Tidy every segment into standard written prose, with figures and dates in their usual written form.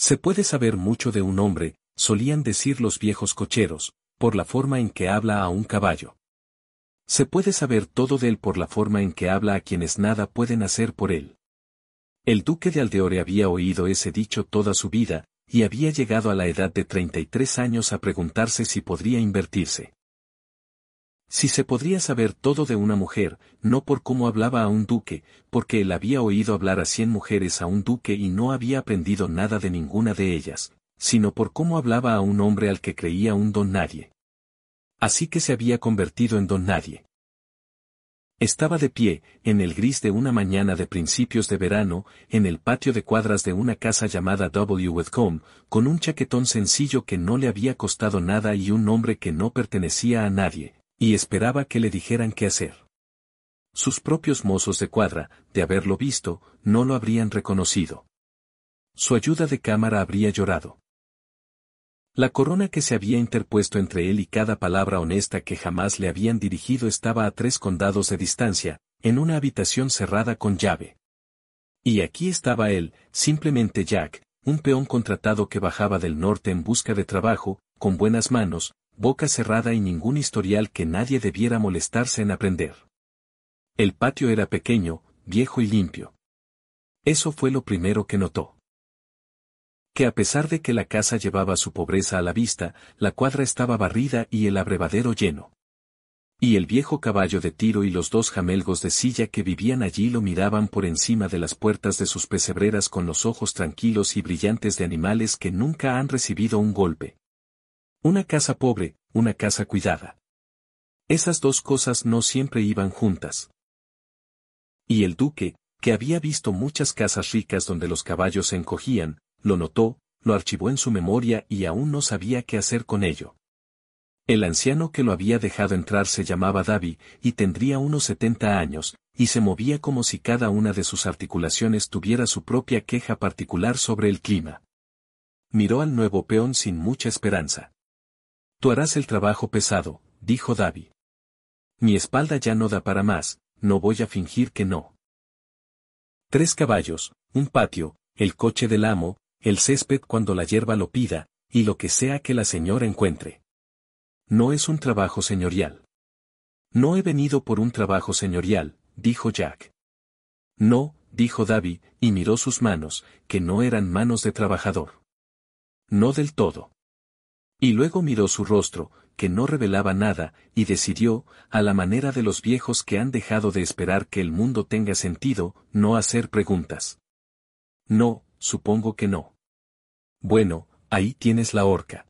Se puede saber mucho de un hombre, solían decir los viejos cocheros, por la forma en que habla a un caballo. Se puede saber todo de él por la forma en que habla a quienes nada pueden hacer por él. El duque de Aldeore había oído ese dicho toda su vida, y había llegado a la edad de 33 años a preguntarse si podría invertirse. Si se podría saber todo de una mujer, no por cómo hablaba a un duque, porque él había oído hablar a 100 mujeres a un duque y no había aprendido nada de ninguna de ellas, sino por cómo hablaba a un hombre al que creía un don nadie. Así que se había convertido en don nadie. Estaba de pie, en el gris de una mañana de principios de verano, en el patio de cuadras de una casa llamada W. Whitcomb, con un chaquetón sencillo que no le había costado nada y un nombre que no pertenecía a nadie, y esperaba que le dijeran qué hacer. Sus propios mozos de cuadra, de haberlo visto, no lo habrían reconocido. Su ayuda de cámara habría llorado. La corona que se había interpuesto entre él y cada palabra honesta que jamás le habían dirigido estaba a 3 condados de distancia, en una habitación cerrada con llave. Y aquí estaba él, simplemente Jack, un peón contratado que bajaba del norte en busca de trabajo, con buenas manos, boca cerrada y ningún historial que nadie debiera molestarse en aprender. El patio era pequeño, viejo y limpio. Eso fue lo primero que notó. Que a pesar de que la casa llevaba su pobreza a la vista, la cuadra estaba barrida y el abrevadero lleno. Y el viejo caballo de tiro y los 2 jamelgos de silla que vivían allí lo miraban por encima de las puertas de sus pesebreras con los ojos tranquilos y brillantes de animales que nunca han recibido un golpe. Una casa pobre, una casa cuidada. Esas 2 cosas no siempre iban juntas. Y el duque, que había visto muchas casas ricas donde los caballos se encogían, lo notó, lo archivó en su memoria y aún no sabía qué hacer con ello. El anciano que lo había dejado entrar se llamaba Davy, y tendría unos 70 años, y se movía como si cada una de sus articulaciones tuviera su propia queja particular sobre el clima. Miró al nuevo peón sin mucha esperanza. «Tú harás el trabajo pesado», dijo Davy. «Mi espalda ya no da para más, no voy a fingir que no». 3 caballos, un patio, el coche del amo, el césped cuando la hierba lo pida, y lo que sea que la señora encuentre. No es un trabajo señorial. No he venido por un trabajo señorial, dijo Jack. No, dijo Davy, y miró sus manos, que no eran manos de trabajador. No del todo. Y luego miró su rostro, que no revelaba nada, y decidió, a la manera de los viejos que han dejado de esperar que el mundo tenga sentido, no hacer preguntas. No, supongo que no. Bueno, ahí tienes la horca.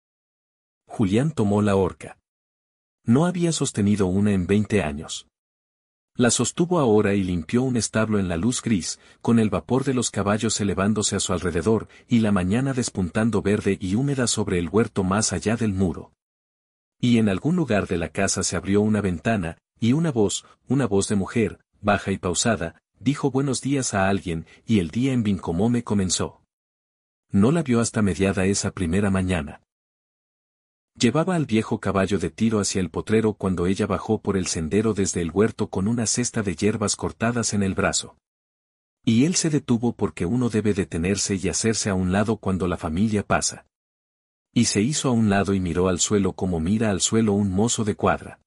Julián tomó la horca. No había sostenido una en 20 años. La sostuvo ahora y limpió un establo en la luz gris, con el vapor de los caballos elevándose a su alrededor y la mañana despuntando verde y húmeda sobre el huerto más allá del muro. Y en algún lugar de la casa se abrió una ventana, y una voz de mujer, baja y pausada, dijo buenos días a alguien, y el día en Vincomome comenzó. No la vio hasta mediada esa primera mañana. Llevaba al viejo caballo de tiro hacia el potrero cuando ella bajó por el sendero desde el huerto con una cesta de hierbas cortadas en el brazo. Y él se detuvo porque uno debe detenerse y hacerse a un lado cuando la familia pasa. Y se hizo a un lado y miró al suelo como mira al suelo un mozo de cuadra.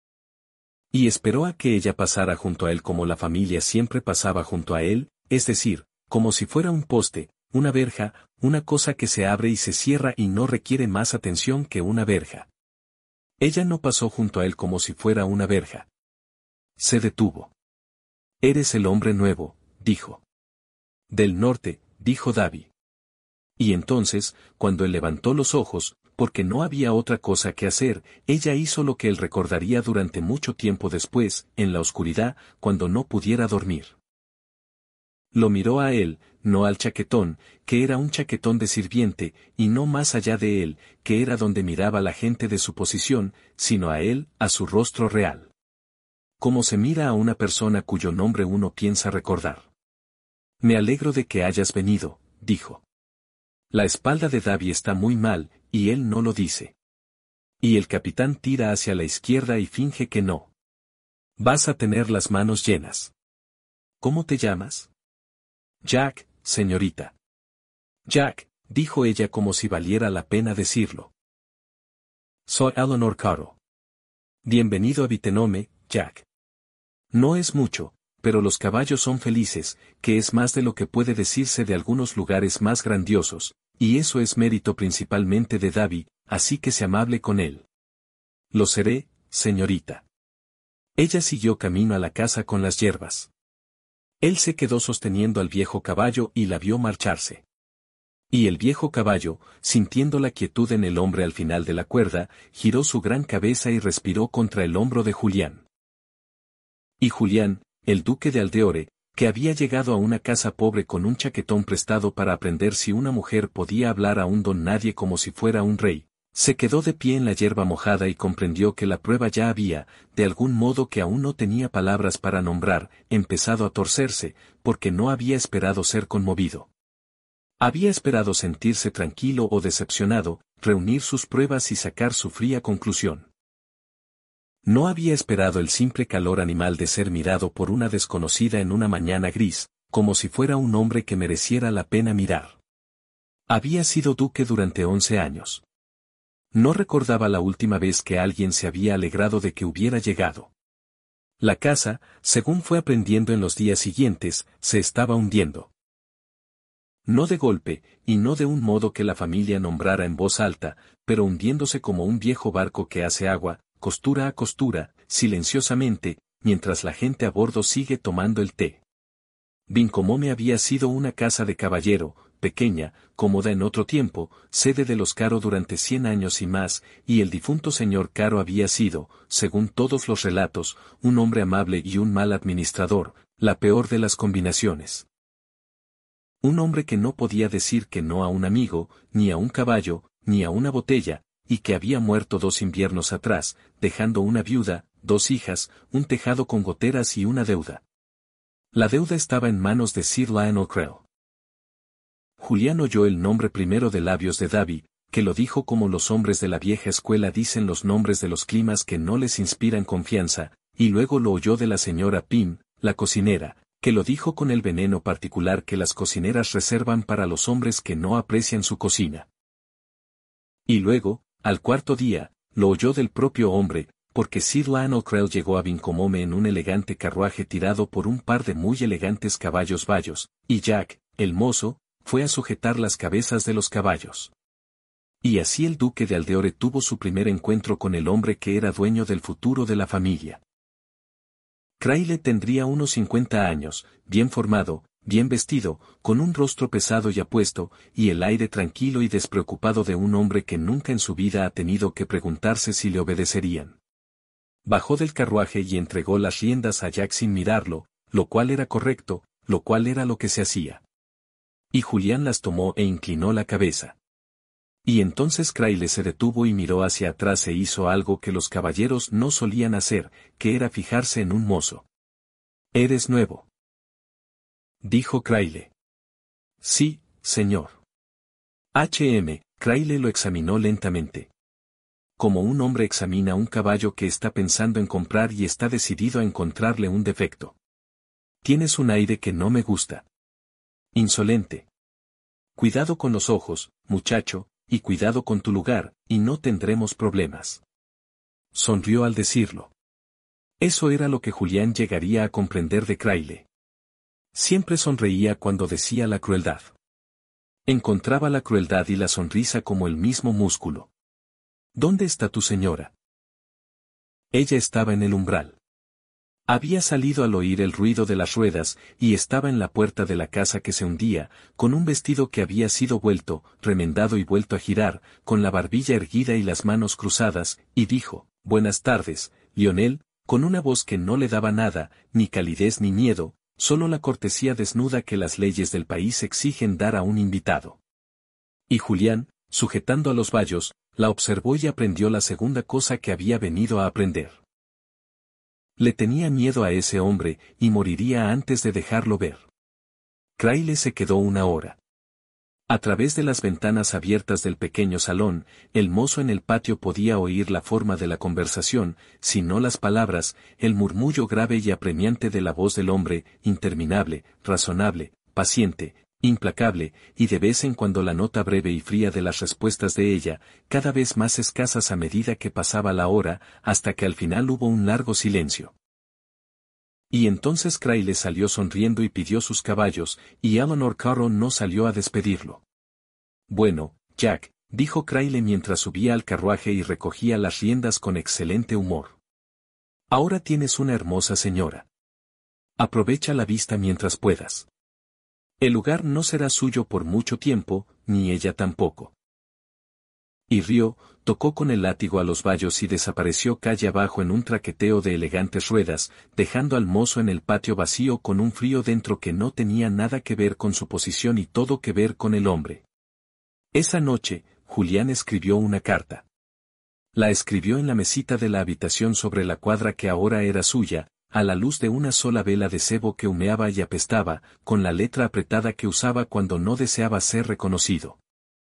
Y esperó a que ella pasara junto a él como la familia siempre pasaba junto a él, es decir, como si fuera un poste, una verja, una cosa que se abre y se cierra y no requiere más atención que una verja. Ella no pasó junto a él como si fuera una verja. Se detuvo. «Eres el hombre nuevo», dijo. «Del norte», dijo Davy. Y entonces, cuando él levantó los ojos, porque no había otra cosa que hacer, ella hizo lo que él recordaría durante mucho tiempo después, en la oscuridad, cuando no pudiera dormir. Lo miró a él, no al chaquetón, que era un chaquetón de sirviente, y no más allá de él, que era donde miraba la gente de su posición, sino a él, a su rostro real. Como se mira a una persona cuyo nombre uno piensa recordar. «Me alegro de que hayas venido», dijo. La espalda de Davy está muy mal, y él no lo dice. Y el capitán tira hacia la izquierda y finge que no. «Vas a tener las manos llenas». «¿Cómo te llamas?» «Jack, señorita». «Jack», dijo ella como si valiera la pena decirlo. Soy Eleanor Caro. Bienvenido a Vitenome, Jack. No es mucho, pero los caballos son felices, que es más de lo que puede decirse de algunos lugares más grandiosos, y eso es mérito principalmente de Davy, así que sea amable con él. Lo seré, señorita. Ella siguió camino a la casa con las hierbas. Él se quedó sosteniendo al viejo caballo y la vio marcharse. Y el viejo caballo, sintiendo la quietud en el hombre al final de la cuerda, giró su gran cabeza y respiró contra el hombro de Julián. Y Julián, el duque de Aldeore, que había llegado a una casa pobre con un chaquetón prestado para aprender si una mujer podía hablar a un don nadie como si fuera un rey, se quedó de pie en la hierba mojada y comprendió que la prueba ya había, de algún modo que aún no tenía palabras para nombrar, empezado a torcerse, porque no había esperado ser conmovido. Había esperado sentirse tranquilo o decepcionado, reunir sus pruebas y sacar su fría conclusión. No había esperado el simple calor animal de ser mirado por una desconocida en una mañana gris, como si fuera un hombre que mereciera la pena mirar. Había sido duque durante 11 años. No recordaba la última vez que alguien se había alegrado de que hubiera llegado. La casa, según fue aprendiendo en los días siguientes, se estaba hundiendo. No de golpe, y no de un modo que la familia nombrara en voz alta, pero hundiéndose como un viejo barco que hace agua, costura a costura, silenciosamente, mientras la gente a bordo sigue tomando el té. Vincomome había sido una casa de caballero, pequeña, cómoda en otro tiempo, sede de los Caro durante 100 años y más, y el difunto señor Caro había sido, según todos los relatos, un hombre amable y un mal administrador, la peor de las combinaciones. Un hombre que no podía decir que no a un amigo, ni a un caballo, ni a una botella, y que había muerto 2 inviernos atrás, dejando una viuda, 2 hijas, un tejado con goteras y una deuda. La deuda estaba en manos de Sir Lionel Crell. Julián oyó el nombre primero de labios de Davy, que lo dijo como los hombres de la vieja escuela dicen los nombres de los climas que no les inspiran confianza, y luego lo oyó de la señora Pym, la cocinera, que lo dijo con el veneno particular que las cocineras reservan para los hombres que no aprecian su cocina. Y luego, al cuarto día, lo oyó del propio hombre, porque Sir Lionel Crell llegó a Vincomome en un elegante carruaje tirado por un par de muy elegantes caballos bayos, y Jack, el mozo, fue a sujetar las cabezas de los caballos. Y así el duque de Aldeore tuvo su primer encuentro con el hombre que era dueño del futuro de la familia. Crayle tendría unos 50 años, bien formado, bien vestido, con un rostro pesado y apuesto, y el aire tranquilo y despreocupado de un hombre que nunca en su vida ha tenido que preguntarse si le obedecerían. Bajó del carruaje y entregó las riendas a Jack sin mirarlo, lo cual era correcto, lo cual era lo que se hacía. Y Julián las tomó e inclinó la cabeza. Y entonces Crayle se detuvo y miró hacia atrás e hizo algo que los caballeros no solían hacer, que era fijarse en un mozo. «¿Eres nuevo?», dijo Crayle. «Sí, señor». Crayle lo examinó lentamente. Como un hombre examina un caballo que está pensando en comprar y está decidido a encontrarle un defecto. «Tienes un aire que no me gusta. Insolente. Cuidado con los ojos, muchacho, y cuidado con tu lugar, y no tendremos problemas». Sonrió al decirlo. Eso era lo que Julián llegaría a comprender de Crayle. Siempre sonreía cuando decía la crueldad. Encontraba la crueldad y la sonrisa como el mismo músculo. «¿Dónde está tu señora?». Ella estaba en el umbral. Había salido al oír el ruido de las ruedas, y estaba en la puerta de la casa que se hundía, con un vestido que había sido vuelto, remendado y vuelto a girar, con la barbilla erguida y las manos cruzadas, y dijo: «Buenas tardes, Lionel», con una voz que no le daba nada, ni calidez ni miedo, solo la cortesía desnuda que las leyes del país exigen dar a un invitado. Y Julián, sujetando a los bayos, la observó y aprendió la segunda cosa que había venido a aprender. Le tenía miedo a ese hombre, y moriría antes de dejarlo ver. Crayle se quedó una hora. A través de las ventanas abiertas del pequeño salón, el mozo en el patio podía oír la forma de la conversación, si no las palabras, el murmullo grave y apremiante de la voz del hombre, interminable, razonable, paciente, implacable, y de vez en cuando la nota breve y fría de las respuestas de ella, cada vez más escasas a medida que pasaba la hora, hasta que al final hubo un largo silencio. Y entonces Crayle salió sonriendo y pidió sus caballos, y Eleanor Carroll no salió a despedirlo. Bueno, Jack, dijo Crayle mientras subía al carruaje y recogía las riendas con excelente humor. Ahora tienes una hermosa señora. Aprovecha la vista mientras puedas. El lugar no será suyo por mucho tiempo, ni ella tampoco. Y rió, tocó con el látigo a los vallos y desapareció calle abajo en un traqueteo de elegantes ruedas, dejando al mozo en el patio vacío con un frío dentro que no tenía nada que ver con su posición y todo que ver con el hombre. Esa noche, Julián escribió una carta. La escribió en la mesita de la habitación sobre la cuadra que ahora era suya, a la luz de una sola vela de sebo que humeaba y apestaba, con la letra apretada que usaba cuando no deseaba ser reconocido.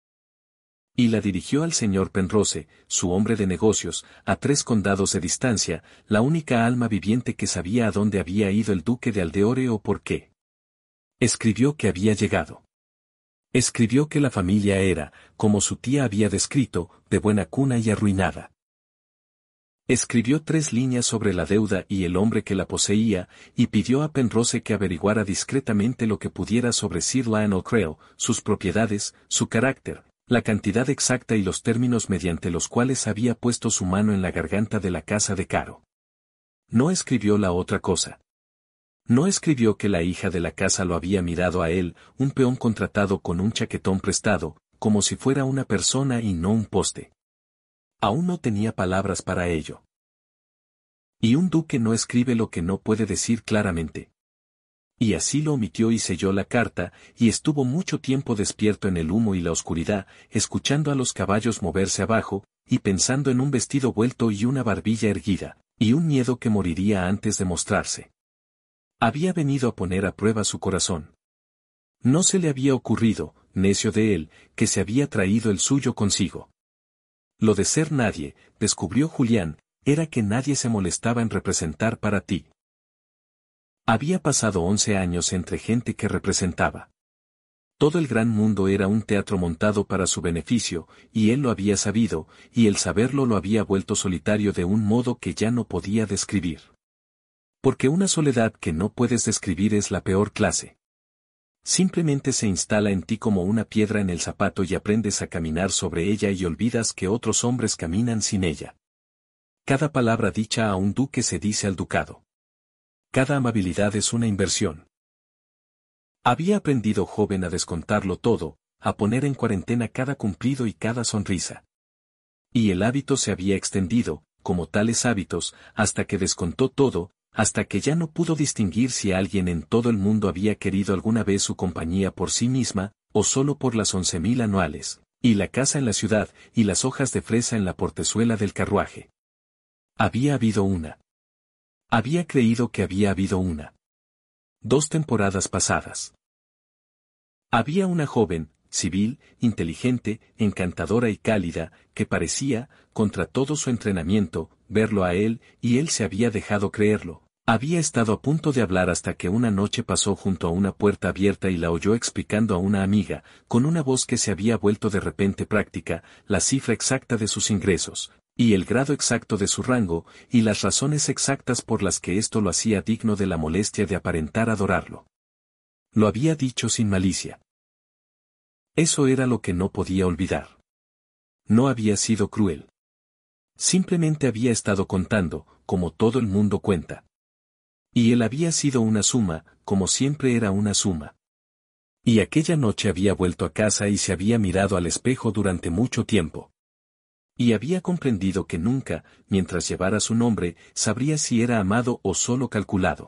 Y la dirigió al señor Penrose, su hombre de negocios, a 3 condados de distancia, la única alma viviente que sabía a dónde había ido el duque de Aldeore o por qué. Escribió que había llegado. Escribió que la familia era, como su tía había descrito, de buena cuna y arruinada. Escribió 3 líneas sobre la deuda y el hombre que la poseía, y pidió a Penrose que averiguara discretamente lo que pudiera sobre Sir Lionel Crewe, sus propiedades, su carácter, la cantidad exacta y los términos mediante los cuales había puesto su mano en la garganta de la casa de Caro. No escribió la otra cosa. No escribió que la hija de la casa lo había mirado a él, un peón contratado con un chaquetón prestado, como si fuera una persona y no un poste. Aún no tenía palabras para ello. Y un duque no escribe lo que no puede decir claramente. Y así lo omitió y selló la carta, y estuvo mucho tiempo despierto en el humo y la oscuridad, escuchando a los caballos moverse abajo, y pensando en un vestido vuelto y una barbilla erguida, y un miedo que moriría antes de mostrarse. Había venido a poner a prueba su corazón. No se le había ocurrido, necio de él, que se había traído el suyo consigo. Lo de ser nadie, descubrió Julián, era que nadie se molestaba en representar para ti. Había pasado 11 años entre gente que representaba. Todo el gran mundo era un teatro montado para su beneficio, y él lo había sabido, y el saberlo lo había vuelto solitario de un modo que ya no podía describir. Porque una soledad que no puedes describir es la peor clase. Simplemente se instala en ti como una piedra en el zapato y aprendes a caminar sobre ella y olvidas que otros hombres caminan sin ella. Cada palabra dicha a un duque se dice al ducado. Cada amabilidad es una inversión. Había aprendido joven a descontarlo todo, a poner en cuarentena cada cumplido y cada sonrisa. Y el hábito se había extendido, como tales hábitos, hasta que descontó todo, hasta que ya no pudo distinguir si alguien en todo el mundo había querido alguna vez su compañía por sí misma, o solo por las 11.000 anuales, y la casa en la ciudad, y las hojas de fresa en la portezuela del carruaje. Había habido una. Había creído que había habido una. 2 temporadas pasadas. Había una joven, civil, inteligente, encantadora y cálida, que parecía, contra todo su entrenamiento, verlo a él, y él se había dejado creerlo. Había estado a punto de hablar hasta que una noche pasó junto a una puerta abierta y la oyó explicando a una amiga, con una voz que se había vuelto de repente práctica, la cifra exacta de sus ingresos, y el grado exacto de su rango, y las razones exactas por las que esto lo hacía digno de la molestia de aparentar adorarlo. Lo había dicho sin malicia. Eso era lo que no podía olvidar. No había sido cruel. Simplemente había estado contando, como todo el mundo cuenta. Y él había sido una suma, como siempre era una suma. Y aquella noche había vuelto a casa y se había mirado al espejo durante mucho tiempo. Y había comprendido que nunca, mientras llevara su nombre, sabría si era amado o solo calculado.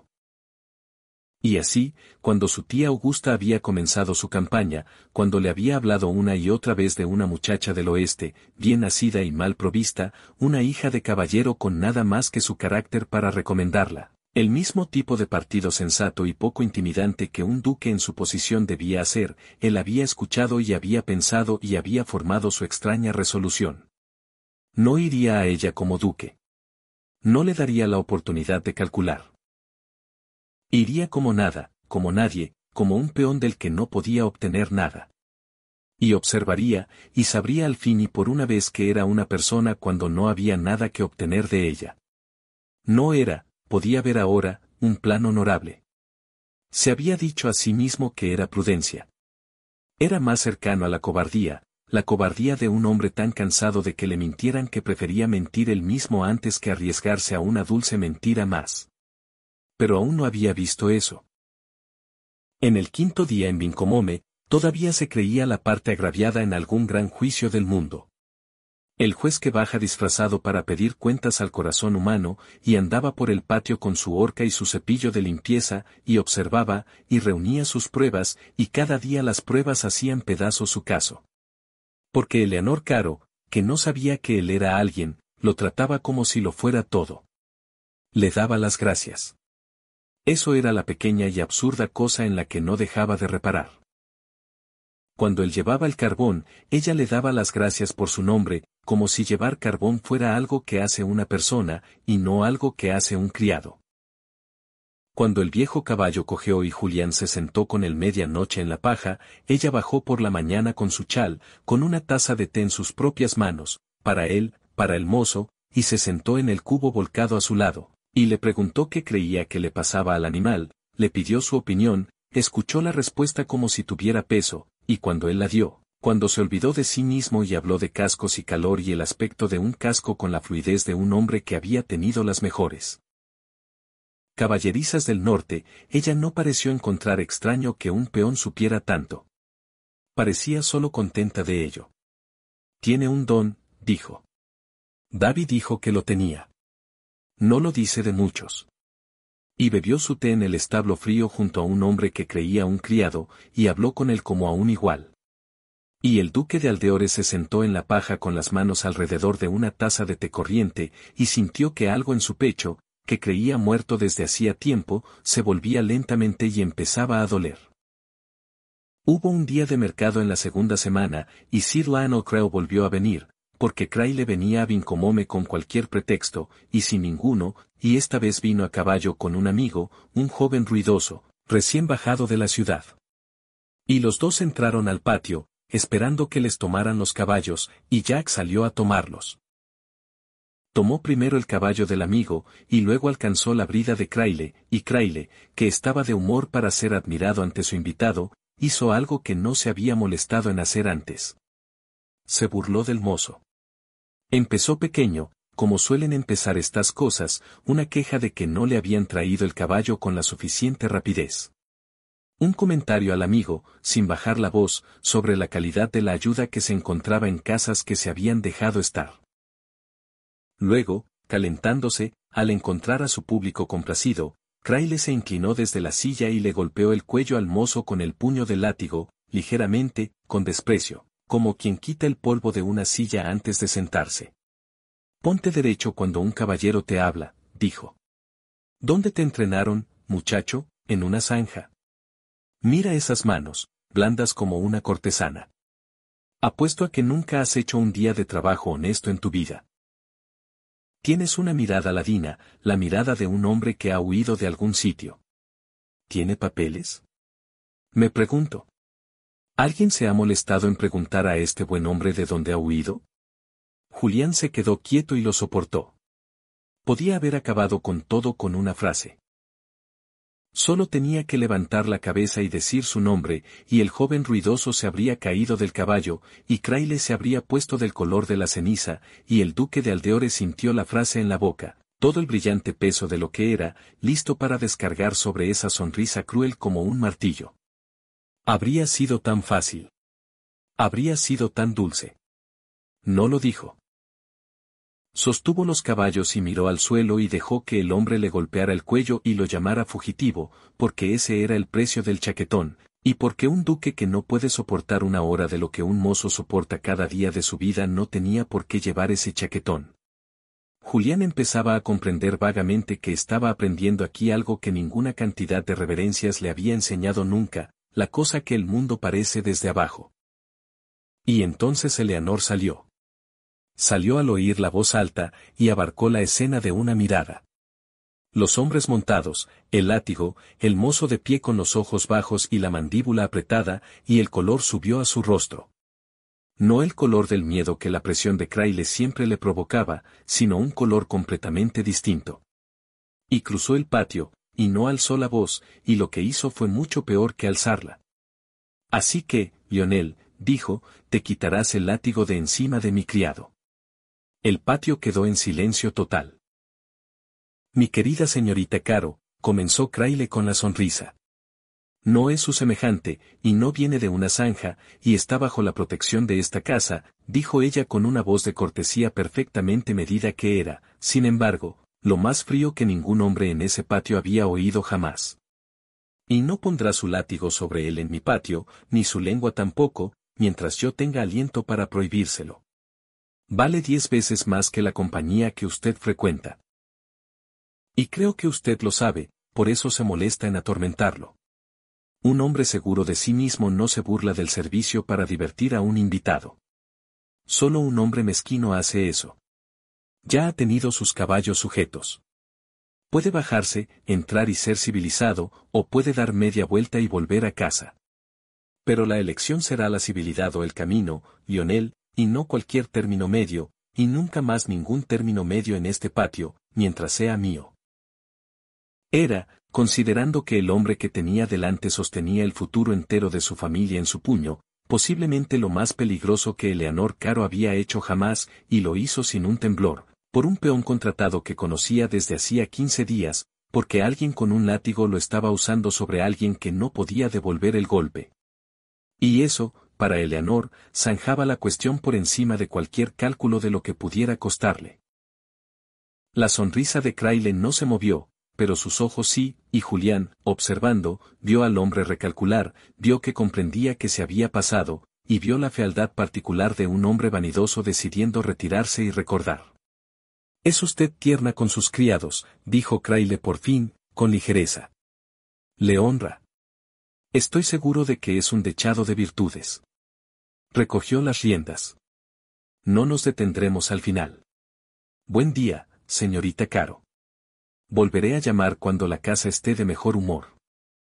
Y así, cuando su tía Augusta había comenzado su campaña, cuando le había hablado una y otra vez de una muchacha del oeste, bien nacida y mal provista, una hija de caballero con nada más que su carácter para recomendarla, el mismo tipo de partido sensato y poco intimidante que un duque en su posición debía hacer, él había escuchado y había pensado y había formado su extraña resolución. No iría a ella como duque. No le daría la oportunidad de calcular. Iría como nada, como nadie, como un peón del que no podía obtener nada. Y observaría, y sabría al fin y por una vez que era una persona cuando no había nada que obtener de ella. No era, podía ver ahora, un plan honorable. Se había dicho a sí mismo que era prudencia. Era más cercano a la cobardía de un hombre tan cansado de que le mintieran que prefería mentir él mismo antes que arriesgarse a una dulce mentira más. Pero aún no había visto eso. En el quinto día en Vincomome, todavía se creía la parte agraviada en algún gran juicio del mundo. El juez que baja disfrazado para pedir cuentas al corazón humano, y andaba por el patio con su horca y su cepillo de limpieza, y observaba, y reunía sus pruebas, y cada día las pruebas hacían pedazos su caso. Porque Eleanor Caro, que no sabía que él era alguien, lo trataba como si lo fuera todo. Le daba las gracias. Eso era la pequeña y absurda cosa en la que no dejaba de reparar. Cuando él llevaba el carbón, ella le daba las gracias por su nombre, como si llevar carbón fuera algo que hace una persona, y no algo que hace un criado. Cuando el viejo caballo cojeó y Julián se sentó con él medianoche en la paja, ella bajó por la mañana con su chal, con una taza de té en sus propias manos, para él, para el mozo, y se sentó en el cubo volcado a su lado, y le preguntó qué creía que le pasaba al animal, le pidió su opinión, escuchó la respuesta como si tuviera peso, y cuando él la dio, cuando se olvidó de sí mismo y habló de cascos y calor y el aspecto de un casco con la fluidez de un hombre que había tenido las mejores caballerizas del norte, ella no pareció encontrar extraño que un peón supiera tanto. Parecía solo contenta de ello. Tiene un don, dijo. David dijo que lo tenía. No lo dice de muchos. Y bebió su té en el establo frío junto a un hombre que creía un criado, y habló con él como a un igual. Y el duque de Aldeores se sentó en la paja con las manos alrededor de una taza de té corriente, y sintió que algo en su pecho, que creía muerto desde hacía tiempo, se volvía lentamente y empezaba a doler. Hubo un día de mercado en la segunda semana, y Sir Lionel Creo volvió a venir, porque Crayle venía a Vincomome con cualquier pretexto, y sin ninguno, y esta vez vino a caballo con un amigo, un joven ruidoso, recién bajado de la ciudad. Y los dos entraron al patio, esperando que les tomaran los caballos, y Jack salió a tomarlos. Tomó primero el caballo del amigo, y luego alcanzó la brida de Crayle, y Crayle, que estaba de humor para ser admirado ante su invitado, hizo algo que no se había molestado en hacer antes. Se burló del mozo. Empezó pequeño, como suelen empezar estas cosas, una queja de que no le habían traído el caballo con la suficiente rapidez. Un comentario al amigo, sin bajar la voz, sobre la calidad de la ayuda que se encontraba en casas que se habían dejado estar. Luego, calentándose, al encontrar a su público complacido, Crayle se inclinó desde la silla y le golpeó el cuello al mozo con el puño del látigo, ligeramente, con desprecio, como quien quita el polvo de una silla antes de sentarse. Ponte derecho cuando un caballero te habla, dijo. ¿Dónde te entrenaron, muchacho? En una zanja. Mira esas manos, blandas como una cortesana. Apuesto a que nunca has hecho un día de trabajo honesto en tu vida. Tienes una mirada ladina, la mirada de un hombre que ha huido de algún sitio. ¿Tiene papeles? Me pregunto. ¿Alguien se ha molestado en preguntar a este buen hombre de dónde ha huido? Julián se quedó quieto y lo soportó. Podía haber acabado con todo con una frase. Solo tenía que levantar la cabeza y decir su nombre, y el joven ruidoso se habría caído del caballo, y Crayle se habría puesto del color de la ceniza, y el duque de Aldeores sintió la frase en la boca, todo el brillante peso de lo que era, listo para descargar sobre esa sonrisa cruel como un martillo. Habría sido tan fácil. Habría sido tan dulce. No lo dijo. Sostuvo los caballos y miró al suelo y dejó que el hombre le golpeara el cuello y lo llamara fugitivo, porque ese era el precio del chaquetón, y porque un duque que no puede soportar una hora de lo que un mozo soporta cada día de su vida no tenía por qué llevar ese chaquetón. Julián empezaba a comprender vagamente que estaba aprendiendo aquí algo que ninguna cantidad de reverencias le había enseñado nunca, la cosa que el mundo parece desde abajo. Y entonces Eleanor salió. Salió al oír la voz alta, y abarcó la escena de una mirada. Los hombres montados, el látigo, el mozo de pie con los ojos bajos y la mandíbula apretada, y el color subió a su rostro. No el color del miedo que la presión de Crayle siempre le provocaba, sino un color completamente distinto. Y cruzó el patio, y no alzó la voz, y lo que hizo fue mucho peor que alzarla. Así que, Lionel, dijo, te quitarás el látigo de encima de mi criado. El patio quedó en silencio total. Mi querida señorita Caro, comenzó Crayle con la sonrisa. No es su semejante, y no viene de una zanja, y está bajo la protección de esta casa, dijo ella con una voz de cortesía perfectamente medida que era, sin embargo, lo más frío que ningún hombre en ese patio había oído jamás. Y no pondrá su látigo sobre él en mi patio, ni su lengua tampoco, mientras yo tenga aliento para prohibírselo. Vale 10 veces más que la compañía que usted frecuenta. Y creo que usted lo sabe, por eso se molesta en atormentarlo. Un hombre seguro de sí mismo no se burla del servicio para divertir a un invitado. Solo un hombre mezquino hace eso. Ya ha tenido sus caballos sujetos. Puede bajarse, entrar y ser civilizado, o puede dar media vuelta y volver a casa. Pero la elección será la civilidad o el camino, Lionel, y no cualquier término medio, y nunca más ningún término medio en este patio, mientras sea mío. Era, considerando que el hombre que tenía delante sostenía el futuro entero de su familia en su puño, posiblemente lo más peligroso que Eleanor Caro había hecho jamás, y lo hizo sin un temblor, por un peón contratado que conocía desde hacía 15 días, porque alguien con un látigo lo estaba usando sobre alguien que no podía devolver el golpe. Y eso, para Eleanor, zanjaba la cuestión por encima de cualquier cálculo de lo que pudiera costarle. La sonrisa de Crayle no se movió, pero sus ojos sí, y Julián, observando, vio al hombre recalcular, vio que comprendía que se había pasado, y vio la fealdad particular de un hombre vanidoso decidiendo retirarse y recordar. Es usted tierna con sus criados, dijo Crayle por fin, con ligereza. Le honra. Estoy seguro de que es un dechado de virtudes. Recogió las riendas. No nos detendremos al final. Buen día, señorita Caro. Volveré a llamar cuando la casa esté de mejor humor.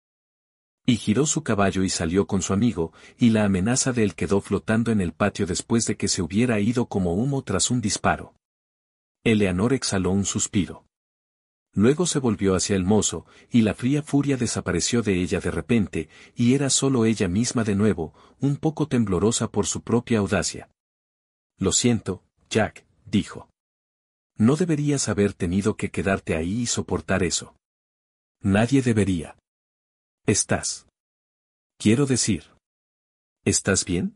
Y giró su caballo y salió con su amigo, y la amenaza de él quedó flotando en el patio después de que se hubiera ido como humo tras un disparo. Eleanor exhaló un suspiro. Luego se volvió hacia el mozo, y la fría furia desapareció de ella de repente, y era solo ella misma de nuevo, un poco temblorosa por su propia audacia. Lo siento, Jack, dijo. No deberías haber tenido que quedarte ahí y soportar eso. Nadie debería. ¿Estás? Quiero decir. ¿Estás bien?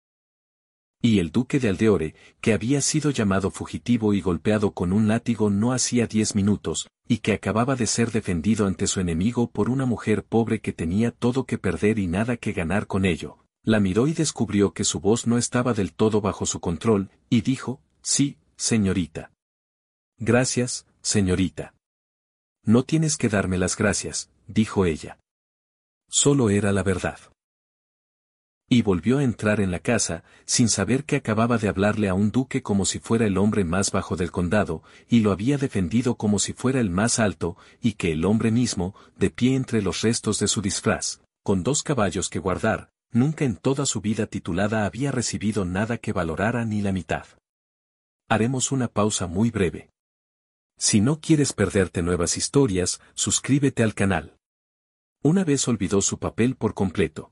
Y el duque de Aldeore, que había sido llamado fugitivo y golpeado con un látigo no hacía 10 minutos, y que acababa de ser defendido ante su enemigo por una mujer pobre que tenía todo que perder y nada que ganar con ello, la miró y descubrió que su voz no estaba del todo bajo su control, y dijo, sí, señorita. Gracias, señorita. No tienes que darme las gracias, dijo ella. Solo era la verdad. Y volvió a entrar en la casa, sin saber que acababa de hablarle a un duque como si fuera el hombre más bajo del condado, y lo había defendido como si fuera el más alto, y que el hombre mismo, de pie entre los restos de su disfraz, con 2 caballos que guardar, nunca en toda su vida titulada había recibido nada que valorara ni la mitad. Haremos una pausa muy breve. Si no quieres perderte nuevas historias, suscríbete al canal. Una vez olvidó su papel por completo.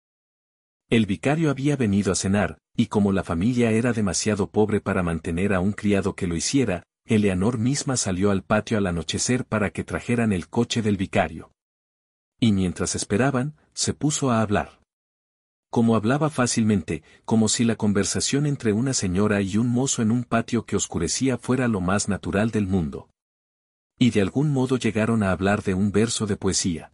El vicario había venido a cenar, y como la familia era demasiado pobre para mantener a un criado que lo hiciera, Eleanor misma salió al patio al anochecer para que trajeran el coche del vicario. Y mientras esperaban, se puso a hablar. Como hablaba fácilmente, como si la conversación entre una señora y un mozo en un patio que oscurecía fuera lo más natural del mundo. Y de algún modo llegaron a hablar de un verso de poesía.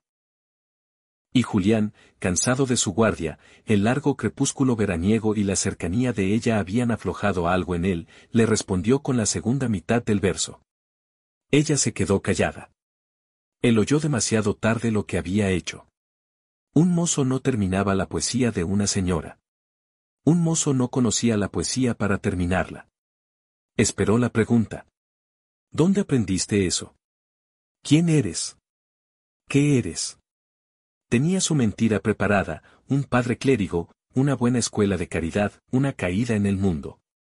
Y Julián, cansado de su guardia, el largo crepúsculo veraniego y la cercanía de ella habían aflojado algo en él, le respondió con la segunda mitad del verso. Ella se quedó callada. Él oyó demasiado tarde lo que había hecho. Un mozo no terminaba la poesía de una señora. Un mozo no conocía la poesía para terminarla. Esperó la pregunta. ¿Dónde aprendiste eso? ¿Quién eres? ¿Qué eres? Tenía su mentira preparada, un padre clérigo, una buena escuela de caridad, una caída en el mundo.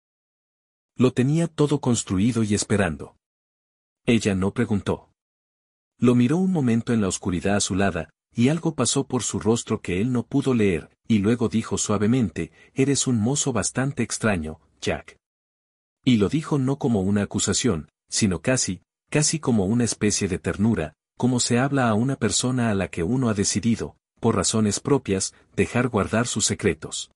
Lo tenía todo construido y esperando. Ella no preguntó. Lo miró un momento en la oscuridad azulada, y algo pasó por su rostro que él no pudo leer, y luego dijo suavemente, eres un mozo bastante extraño, Jack. Y lo dijo no como una acusación, sino casi como una especie de ternura, como se habla a una persona a la que uno ha decidido, por razones propias, dejar guardar sus secretos.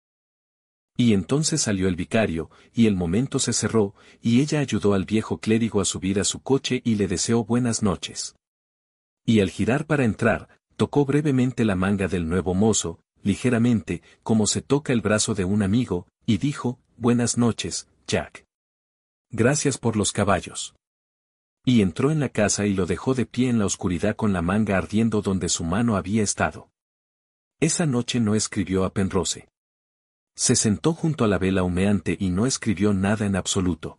Y entonces salió el vicario, y el momento se cerró, y ella ayudó al viejo clérigo a subir a su coche y le deseó buenas noches. Y al girar para entrar, tocó brevemente la manga del nuevo mozo, ligeramente, como se toca el brazo de un amigo, y dijo, buenas noches, Jack. Gracias por los caballos. Y entró en la casa y lo dejó de pie en la oscuridad con la manga ardiendo donde su mano había estado. Esa noche no escribió a Penrose. Se sentó junto a la vela humeante y no escribió nada en absoluto.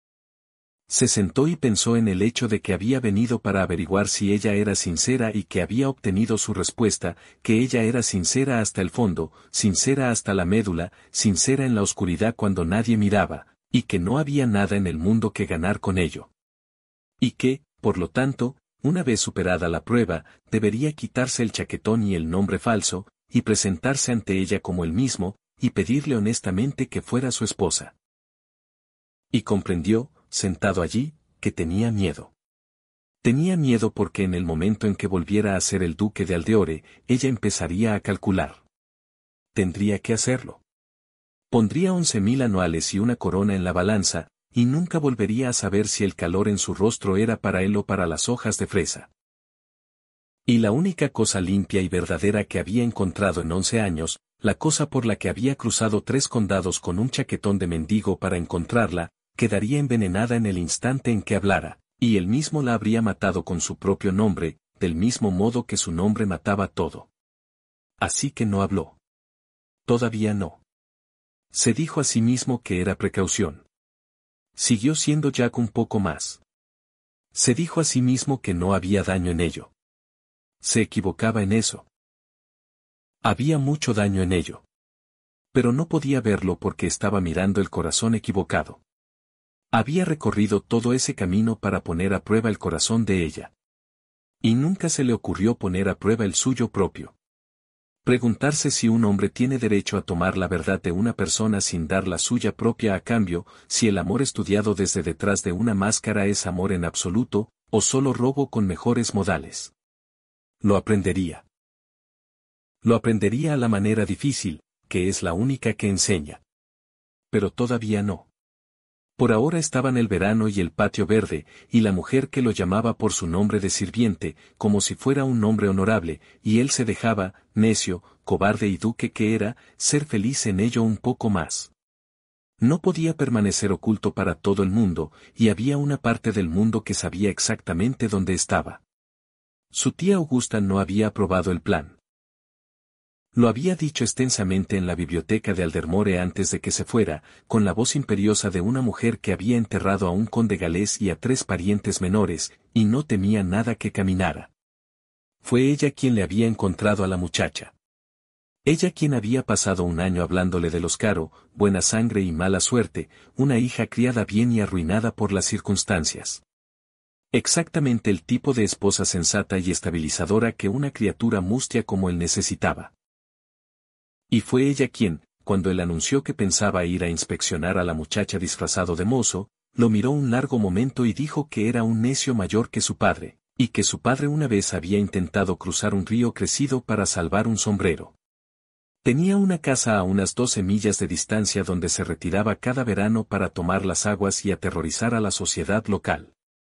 Se sentó y pensó en el hecho de que había venido para averiguar si ella era sincera y que había obtenido su respuesta, que ella era sincera hasta el fondo, sincera hasta la médula, sincera en la oscuridad cuando nadie miraba, y que no había nada en el mundo que ganar con ello. Y que, por lo tanto, una vez superada la prueba, debería quitarse el chaquetón y el nombre falso, y presentarse ante ella como él mismo, y pedirle honestamente que fuera su esposa. Y comprendió, sentado allí, que tenía miedo. Tenía miedo porque en el momento en que volviera a ser el duque de Aldeore, ella empezaría a calcular. Tendría que hacerlo. Pondría 11.000 anuales y una corona en la balanza, y nunca volvería a saber si el calor en su rostro era para él o para las hojas de fresa. Y la única cosa limpia y verdadera que había encontrado en 11 años, la cosa por la que había cruzado 3 condados con un chaquetón de mendigo para encontrarla, quedaría envenenada en el instante en que hablara, y él mismo la habría matado con su propio nombre, del mismo modo que su nombre mataba todo. Así que no habló. Todavía no. Se dijo a sí mismo que era precaución. Siguió siendo Jack un poco más. Se dijo a sí mismo que no había daño en ello. Se equivocaba en eso. Había mucho daño en ello. Pero no podía verlo porque estaba mirando el corazón equivocado. Había recorrido todo ese camino para poner a prueba el corazón de ella. Y nunca se le ocurrió poner a prueba el suyo propio. Preguntarse si un hombre tiene derecho a tomar la verdad de una persona sin dar la suya propia a cambio, si el amor estudiado desde detrás de una máscara es amor en absoluto, o solo robo con mejores modales. Lo aprendería. Lo aprendería a la manera difícil, que es la única que enseña. Pero todavía no. Por ahora estaban el verano y el patio verde, y la mujer que lo llamaba por su nombre de sirviente, como si fuera un nombre honorable, y él se dejaba, necio, cobarde y duque que era, ser feliz en ello un poco más. No podía permanecer oculto para todo el mundo, y había una parte del mundo que sabía exactamente dónde estaba. Su tía Augusta no había aprobado el plan. Lo había dicho extensamente en la biblioteca de Aldermore antes de que se fuera, con la voz imperiosa de una mujer que había enterrado a un conde galés y a 3 parientes menores, y no temía nada que caminara. Fue ella quien le había encontrado a la muchacha. Ella quien había pasado un año hablándole de los Caro, buena sangre y mala suerte, una hija criada bien y arruinada por las circunstancias. Exactamente el tipo de esposa sensata y estabilizadora que una criatura mustia como él necesitaba. Y fue ella quien, cuando él anunció que pensaba ir a inspeccionar a la muchacha disfrazado de mozo, lo miró un largo momento y dijo que era un necio mayor que su padre, y que su padre una vez había intentado cruzar un río crecido para salvar un sombrero. Tenía una casa a unas 12 millas de distancia donde se retiraba cada verano para tomar las aguas y aterrorizar a la sociedad local.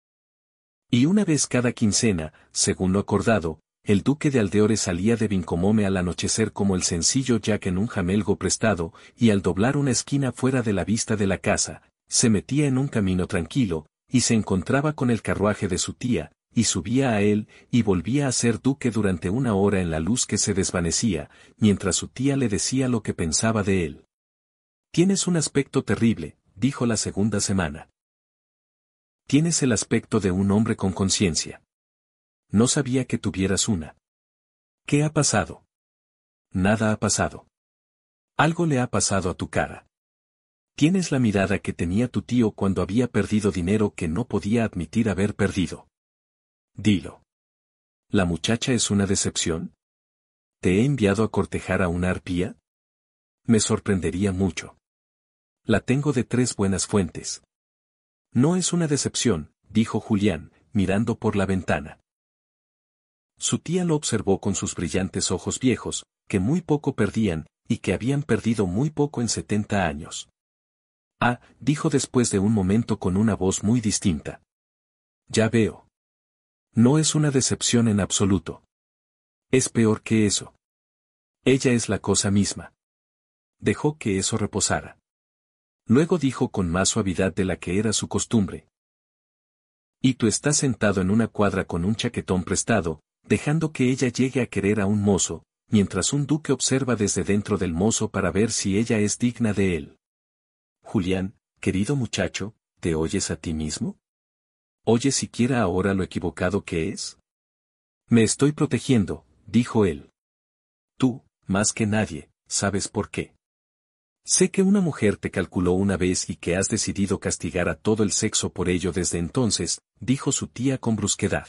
Y una vez cada quincena, según lo acordado, el duque de Aldeore salía de Vincomome al anochecer como el sencillo Jack en un jamelgo prestado, y al doblar una esquina fuera de la vista de la casa, se metía en un camino tranquilo, y se encontraba con el carruaje de su tía, y subía a él, y volvía a ser duque durante una hora en la luz que se desvanecía, mientras su tía le decía lo que pensaba de él. «Tienes un aspecto terrible», dijo la segunda semana. «Tienes el aspecto de un hombre con conciencia». No sabía que tuvieras una. ¿Qué ha pasado? Nada ha pasado. Algo le ha pasado a tu cara. Tienes la mirada que tenía tu tío cuando había perdido dinero que no podía admitir haber perdido. Dilo. ¿La muchacha es una decepción? ¿Te he enviado a cortejar a una arpía? Me sorprendería mucho. La tengo de 3 buenas fuentes. No es una decepción, dijo Julián, mirando por la ventana. Su tía lo observó con sus brillantes ojos viejos, que muy poco perdían, y que habían perdido muy poco en 70 años. Ah, dijo después de un momento con una voz muy distinta. Ya veo. No es una decepción en absoluto. Es peor que eso. Ella es la cosa misma. Dejó que eso reposara. Luego dijo con más suavidad de la que era su costumbre. Y tú estás sentado en una cuadra con un chaquetón prestado, dejando que ella llegue a querer a un mozo, mientras un duque observa desde dentro del mozo para ver si ella es digna de él. Julián, querido muchacho, ¿te oyes a ti mismo? ¿Oyes siquiera ahora lo equivocado que es? Me estoy protegiendo, dijo él. Tú, más que nadie, sabes por qué. Sé que una mujer te calculó una vez y que has decidido castigar a todo el sexo por ello desde entonces, dijo su tía con brusquedad.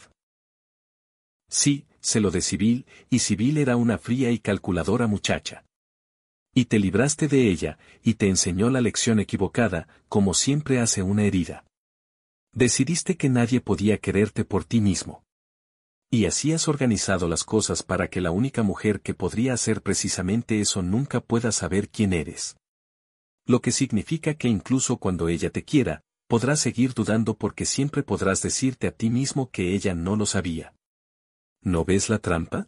Sí, sé lo de Sibyl, y Sibyl era una fría y calculadora muchacha. Y te libraste de ella, y te enseñó la lección equivocada, como siempre hace una herida. Decidiste que nadie podía quererte por ti mismo. Y así has organizado las cosas para que la única mujer que podría hacer precisamente eso nunca pueda saber quién eres. Lo que significa que incluso cuando ella te quiera, podrás seguir dudando porque siempre podrás decirte a ti mismo que ella no lo sabía. ¿No ves la trampa?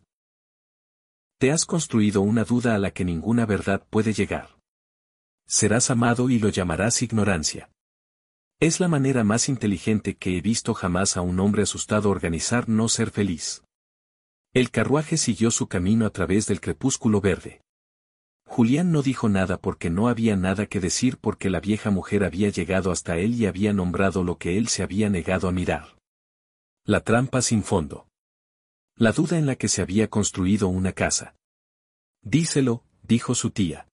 Te has construido una duda a la que ninguna verdad puede llegar. Serás amado y lo llamarás ignorancia. Es la manera más inteligente que he visto jamás a un hombre asustado organizar no ser feliz. El carruaje siguió su camino a través del crepúsculo verde. Julián no dijo nada porque no había nada que decir porque la vieja mujer había llegado hasta él y había nombrado lo que él se había negado a mirar. La trampa sin fondo. La duda en la que se había construido una casa. Díselo, dijo su tía.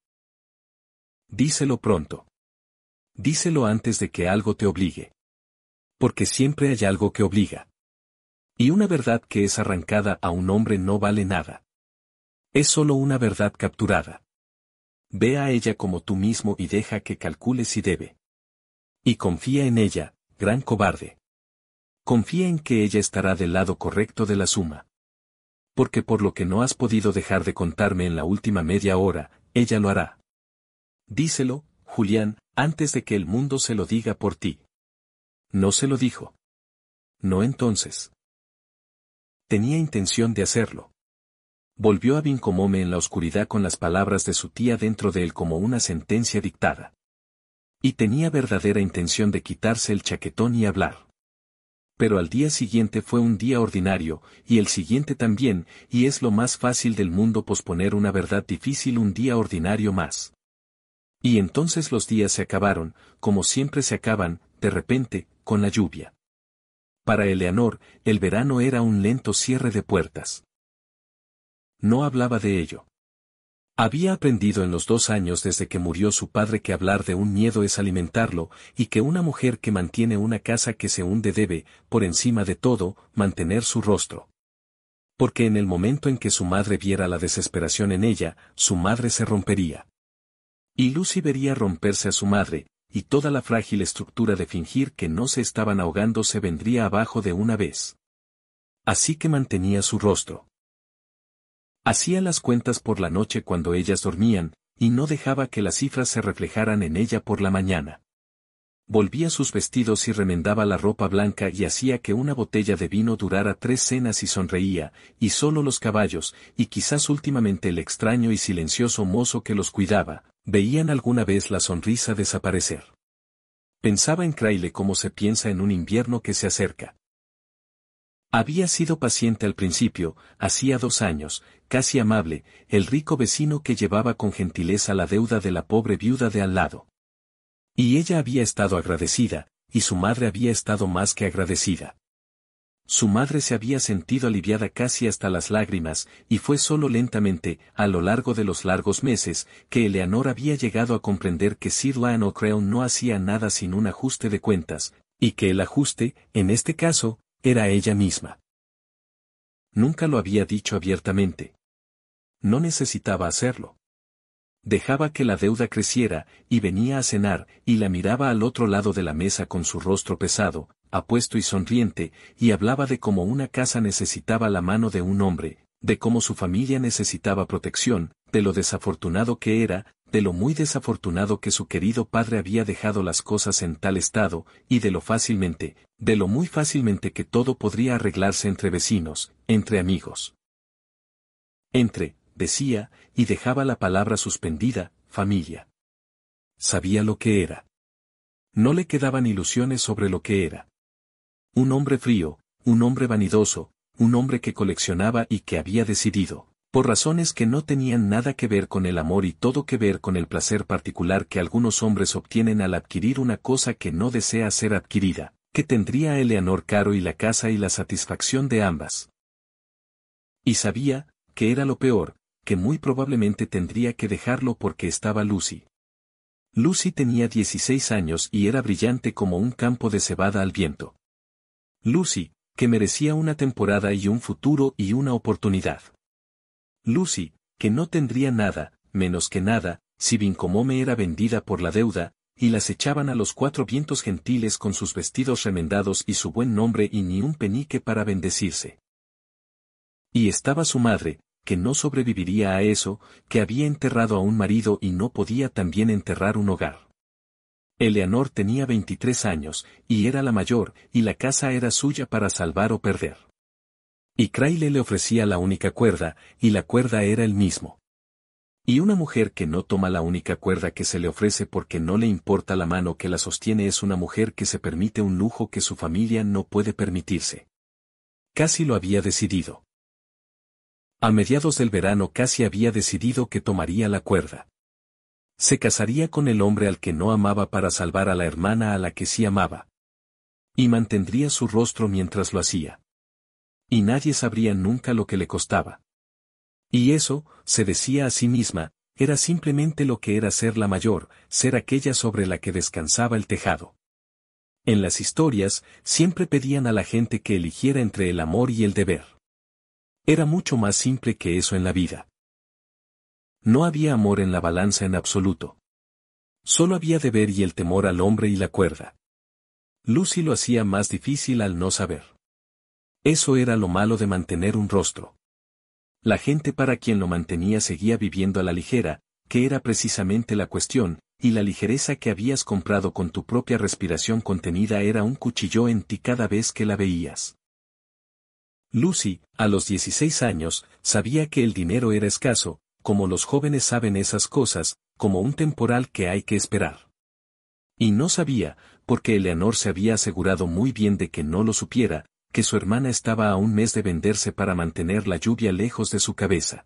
Díselo pronto. Díselo antes de que algo te obligue. Porque siempre hay algo que obliga. Y una verdad que es arrancada a un hombre no vale nada. Es solo una verdad capturada. Ve a ella como tú mismo y deja que calcule si debe. Y confía en ella, gran cobarde. Confía en que ella estará del lado correcto de la suma. Porque por lo que no has podido dejar de contarme en la última media hora, ella lo hará. Díselo, Julián, antes de que el mundo se lo diga por ti. No se lo dijo. No entonces. Tenía intención de hacerlo. Volvió a Vincomome en la oscuridad con las palabras de su tía dentro de él como una sentencia dictada. Y tenía verdadera intención de quitarse el chaquetón y hablar. Pero al día siguiente fue un día ordinario, y el siguiente también, y es lo más fácil del mundo posponer una verdad difícil un día ordinario más. Y entonces los días se acabaron, como siempre se acaban, de repente, con la lluvia. Para Eleanor, el verano era un lento cierre de puertas. No hablaba de ello. Había aprendido en los 2 años desde que murió su padre que hablar de un miedo es alimentarlo, y que una mujer que mantiene una casa que se hunde debe, por encima de todo, mantener su rostro. Porque en el momento en que su madre viera la desesperación en ella, su madre se rompería. Y Lucy vería romperse a su madre, y toda la frágil estructura de fingir que no se estaban ahogando se vendría abajo de una vez. Así que mantenía su rostro. Hacía las cuentas por la noche cuando ellas dormían, y no dejaba que las cifras se reflejaran en ella por la mañana. Volvía sus vestidos y remendaba la ropa blanca y hacía que una botella de vino durara 3 cenas y sonreía, y solo los caballos, y quizás últimamente el extraño y silencioso mozo que los cuidaba, veían alguna vez la sonrisa desaparecer. Pensaba en Crayle como se piensa en un invierno que se acerca. Había sido paciente al principio, hacía 2 años, casi amable, el rico vecino que llevaba con gentileza la deuda de la pobre viuda de al lado. Y ella había estado agradecida, y su madre había estado más que agradecida. Su madre se había sentido aliviada casi hasta las lágrimas, y fue solo lentamente, a lo largo de los largos meses, que Eleanor había llegado a comprender que Sir Lionel Crewe no hacía nada sin un ajuste de cuentas, y que el ajuste, en este caso, era ella misma. Nunca lo había dicho abiertamente. No necesitaba hacerlo. Dejaba que la deuda creciera, y venía a cenar, y la miraba al otro lado de la mesa con su rostro pesado, apuesto y sonriente, y hablaba de cómo una casa necesitaba la mano de un hombre, de cómo su familia necesitaba protección, de lo desafortunado que era, de lo muy desafortunado que su querido padre había dejado las cosas en tal estado, y de lo muy fácilmente que todo podría arreglarse entre vecinos, entre amigos. Decía, y dejaba la palabra suspendida, familia. Sabía lo que era. No le quedaban ilusiones sobre lo que era. Un hombre frío, un hombre vanidoso, un hombre que coleccionaba y que había decidido, por razones que no tenían nada que ver con el amor y todo que ver con el placer particular que algunos hombres obtienen al adquirir una cosa que no desea ser adquirida, que tendría a Eleanor caro y la casa y la satisfacción de ambas. Y sabía, que era lo peor, que muy probablemente tendría que dejarlo porque estaba Lucy. Lucy tenía 16 años y era brillante como un campo de cebada al viento. Lucy, que merecía una temporada y un futuro y una oportunidad. Lucy, que no tendría nada, menos que nada, si Vincomome era vendida por la deuda, y las echaban a los cuatro vientos gentiles con sus vestidos remendados y su buen nombre y ni un penique para bendecirse. Y estaba su madre, que no sobreviviría a eso, que había enterrado a un marido y no podía también enterrar un hogar. Eleanor tenía 23 años, y era la mayor, y la casa era suya para salvar o perder. Y Crayle le ofrecía la única cuerda, y la cuerda era él mismo. Y una mujer que no toma la única cuerda que se le ofrece porque no le importa la mano que la sostiene es una mujer que se permite un lujo que su familia no puede permitirse. Casi lo había decidido. A mediados del verano casi había decidido que tomaría la cuerda. Se casaría con el hombre al que no amaba para salvar a la hermana a la que sí amaba. Y mantendría su rostro mientras lo hacía. Y nadie sabría nunca lo que le costaba. Y eso, se decía a sí misma, era simplemente lo que era ser la mayor, ser aquella sobre la que descansaba el tejado. En las historias, siempre pedían a la gente que eligiera entre el amor y el deber. Era mucho más simple que eso en la vida. No había amor en la balanza en absoluto. Solo había deber y el temor al hombre y la cuerda. Lucy lo hacía más difícil al no saber. Eso era lo malo de mantener un rostro. La gente para quien lo mantenía seguía viviendo a la ligera, que era precisamente la cuestión, y la ligereza que habías comprado con tu propia respiración contenida era un cuchillo en ti cada vez que la veías. Lucy, a los 16 años, sabía que el dinero era escaso, como los jóvenes saben esas cosas, como un temporal que hay que esperar. Y no sabía, porque Eleanor se había asegurado muy bien de que no lo supiera, que su hermana estaba a un mes de venderse para mantener la lluvia lejos de su cabeza.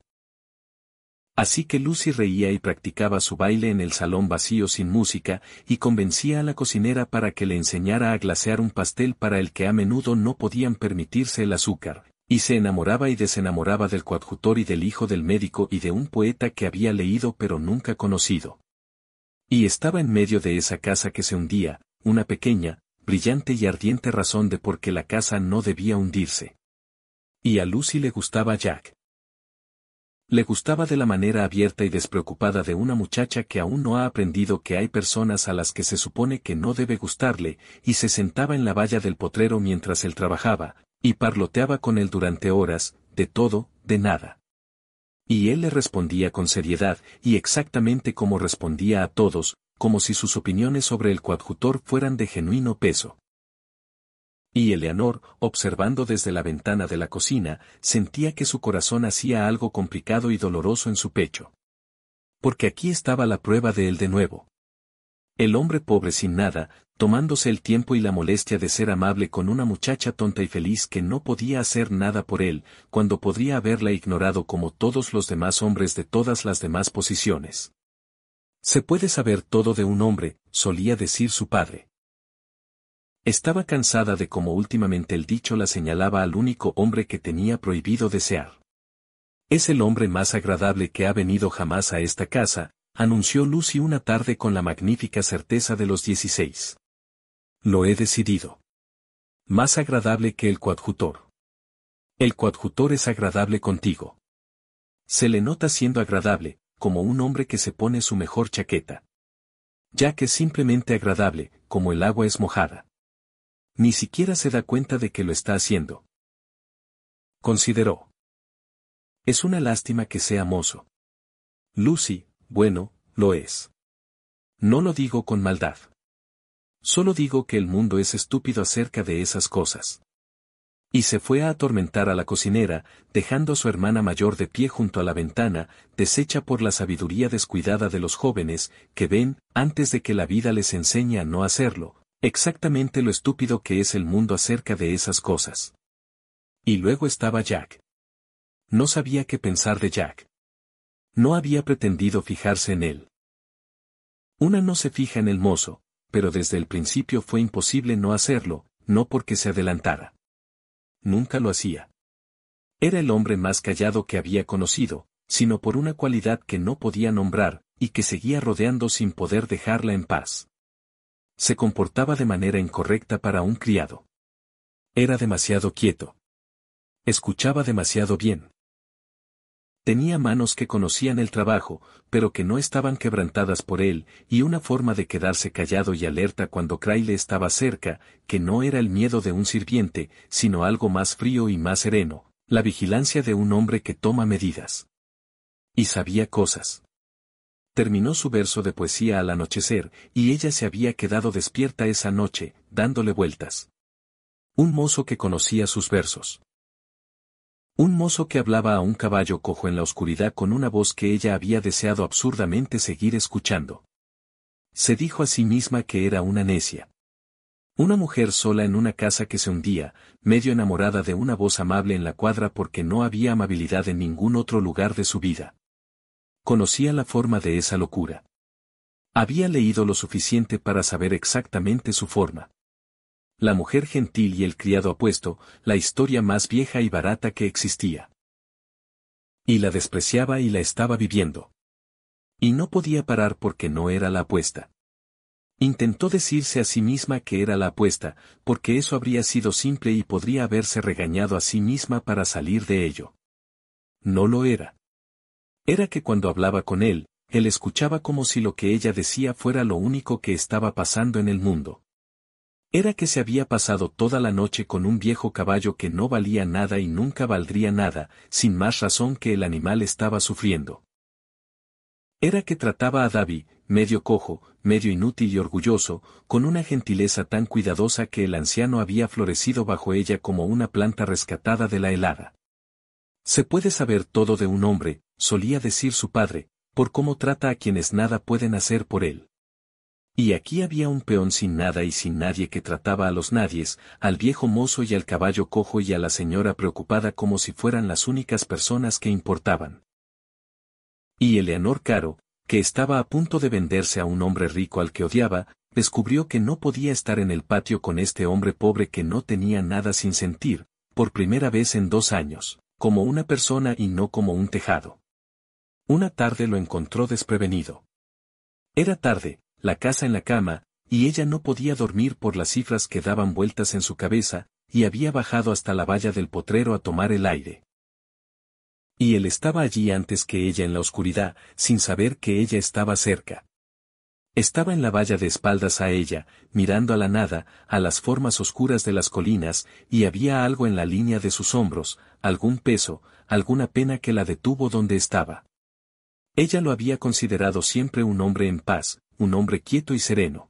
Así que Lucy reía y practicaba su baile en el salón vacío sin música, y convencía a la cocinera para que le enseñara a glasear un pastel para el que a menudo no podían permitirse el azúcar, y se enamoraba y desenamoraba del coadjutor y del hijo del médico y de un poeta que había leído pero nunca conocido. Y estaba en medio de esa casa que se hundía, una pequeña, brillante y ardiente razón de por qué la casa no debía hundirse. Y a Lucy le gustaba Jack. Le gustaba de la manera abierta y despreocupada de una muchacha que aún no ha aprendido que hay personas a las que se supone que no debe gustarle, y se sentaba en la valla del potrero mientras él trabajaba, y parloteaba con él durante horas, de todo, de nada. Y él le respondía con seriedad, y exactamente como respondía a todos, como si sus opiniones sobre el coadjutor fueran de genuino peso. Y Eleanor, observando desde la ventana de la cocina, sentía que su corazón hacía algo complicado y doloroso en su pecho. Porque aquí estaba la prueba de él de nuevo. El hombre pobre sin nada, tomándose el tiempo y la molestia de ser amable con una muchacha tonta y feliz que no podía hacer nada por él, cuando podría haberla ignorado como todos los demás hombres de todas las demás posiciones. Se puede saber todo de un hombre, solía decir su padre. Estaba cansada de cómo últimamente el dicho la señalaba al único hombre que tenía prohibido desear. Es el hombre más agradable que ha venido jamás a esta casa, anunció Lucy una tarde con la magnífica certeza de los 16. Lo he decidido. Más agradable que el coadjutor. El coadjutor es agradable contigo. Se le nota siendo agradable, como un hombre que se pone su mejor chaqueta. Jack es simplemente agradable, como el agua es mojada. Ni siquiera se da cuenta de que lo está haciendo. Consideró. Es una lástima que sea mozo. Lucy, bueno, lo es. No lo digo con maldad. Solo digo que el mundo es estúpido acerca de esas cosas. Y se fue a atormentar a la cocinera, dejando a su hermana mayor de pie junto a la ventana, deshecha por la sabiduría descuidada de los jóvenes, que ven, antes de que la vida les enseñe a no hacerlo, exactamente lo estúpido que es el mundo acerca de esas cosas. Y luego estaba Jack. No sabía qué pensar de Jack. No había pretendido fijarse en él. Una no se fija en el mozo, pero desde el principio fue imposible no hacerlo, no porque se adelantara. Nunca lo hacía. Era el hombre más callado que había conocido, sino por una cualidad que no podía nombrar, y que seguía rodeando sin poder dejarla en paz. Se comportaba de manera incorrecta para un criado. Era demasiado quieto. Escuchaba demasiado bien. Tenía manos que conocían el trabajo, pero que no estaban quebrantadas por él, y una forma de quedarse callado y alerta cuando Crayle estaba cerca, que no era el miedo de un sirviente, sino algo más frío y más sereno, la vigilancia de un hombre que toma medidas. Y sabía cosas. Terminó su verso de poesía al anochecer, y ella se había quedado despierta esa noche, dándole vueltas. Un mozo que conocía sus versos. Un mozo que hablaba a un caballo cojo en la oscuridad con una voz que ella había deseado absurdamente seguir escuchando. Se dijo a sí misma que era una necia. Una mujer sola en una casa que se hundía, medio enamorada de una voz amable en la cuadra porque no había amabilidad en ningún otro lugar de su vida. Conocía la forma de esa locura. Había leído lo suficiente para saber exactamente su forma. La mujer gentil y el criado apuesto, la historia más vieja y barata que existía. Y la despreciaba y la estaba viviendo. Y no podía parar porque no era la apuesta. Intentó decirse a sí misma que era la apuesta, porque eso habría sido simple y podría haberse regañado a sí misma para salir de ello. No lo era. Era que cuando hablaba con él escuchaba como si lo que ella decía fuera lo único que estaba pasando en el mundo. Era que se había pasado toda la noche con un viejo caballo que no valía nada y nunca valdría nada, sin más razón que el animal estaba sufriendo. Era que trataba a Davy, medio cojo, medio inútil y orgulloso, con una gentileza tan cuidadosa que el anciano había florecido bajo ella como una planta rescatada de la helada. Se puede saber todo de un hombre, solía decir su padre, por cómo trata a quienes nada pueden hacer por él. Y aquí había un peón sin nada y sin nadie que trataba a los nadies, al viejo mozo y al caballo cojo y a la señora preocupada como si fueran las únicas personas que importaban. Y Eleanor Caro, que estaba a punto de venderse a un hombre rico al que odiaba, descubrió que no podía estar en el patio con este hombre pobre que no tenía nada sin sentir, por primera vez en 2 años, como una persona y no como un tejado. Una tarde lo encontró desprevenido. Era tarde, la casa en la cama, y ella no podía dormir por las cifras que daban vueltas en su cabeza, y había bajado hasta la valla del potrero a tomar el aire. Y él estaba allí antes que ella en la oscuridad, sin saber que ella estaba cerca. Estaba en la valla de espaldas a ella, mirando a la nada, a las formas oscuras de las colinas, y había algo en la línea de sus hombros, algún peso, alguna pena que la detuvo donde estaba. Ella lo había considerado siempre un hombre en paz, un hombre quieto y sereno.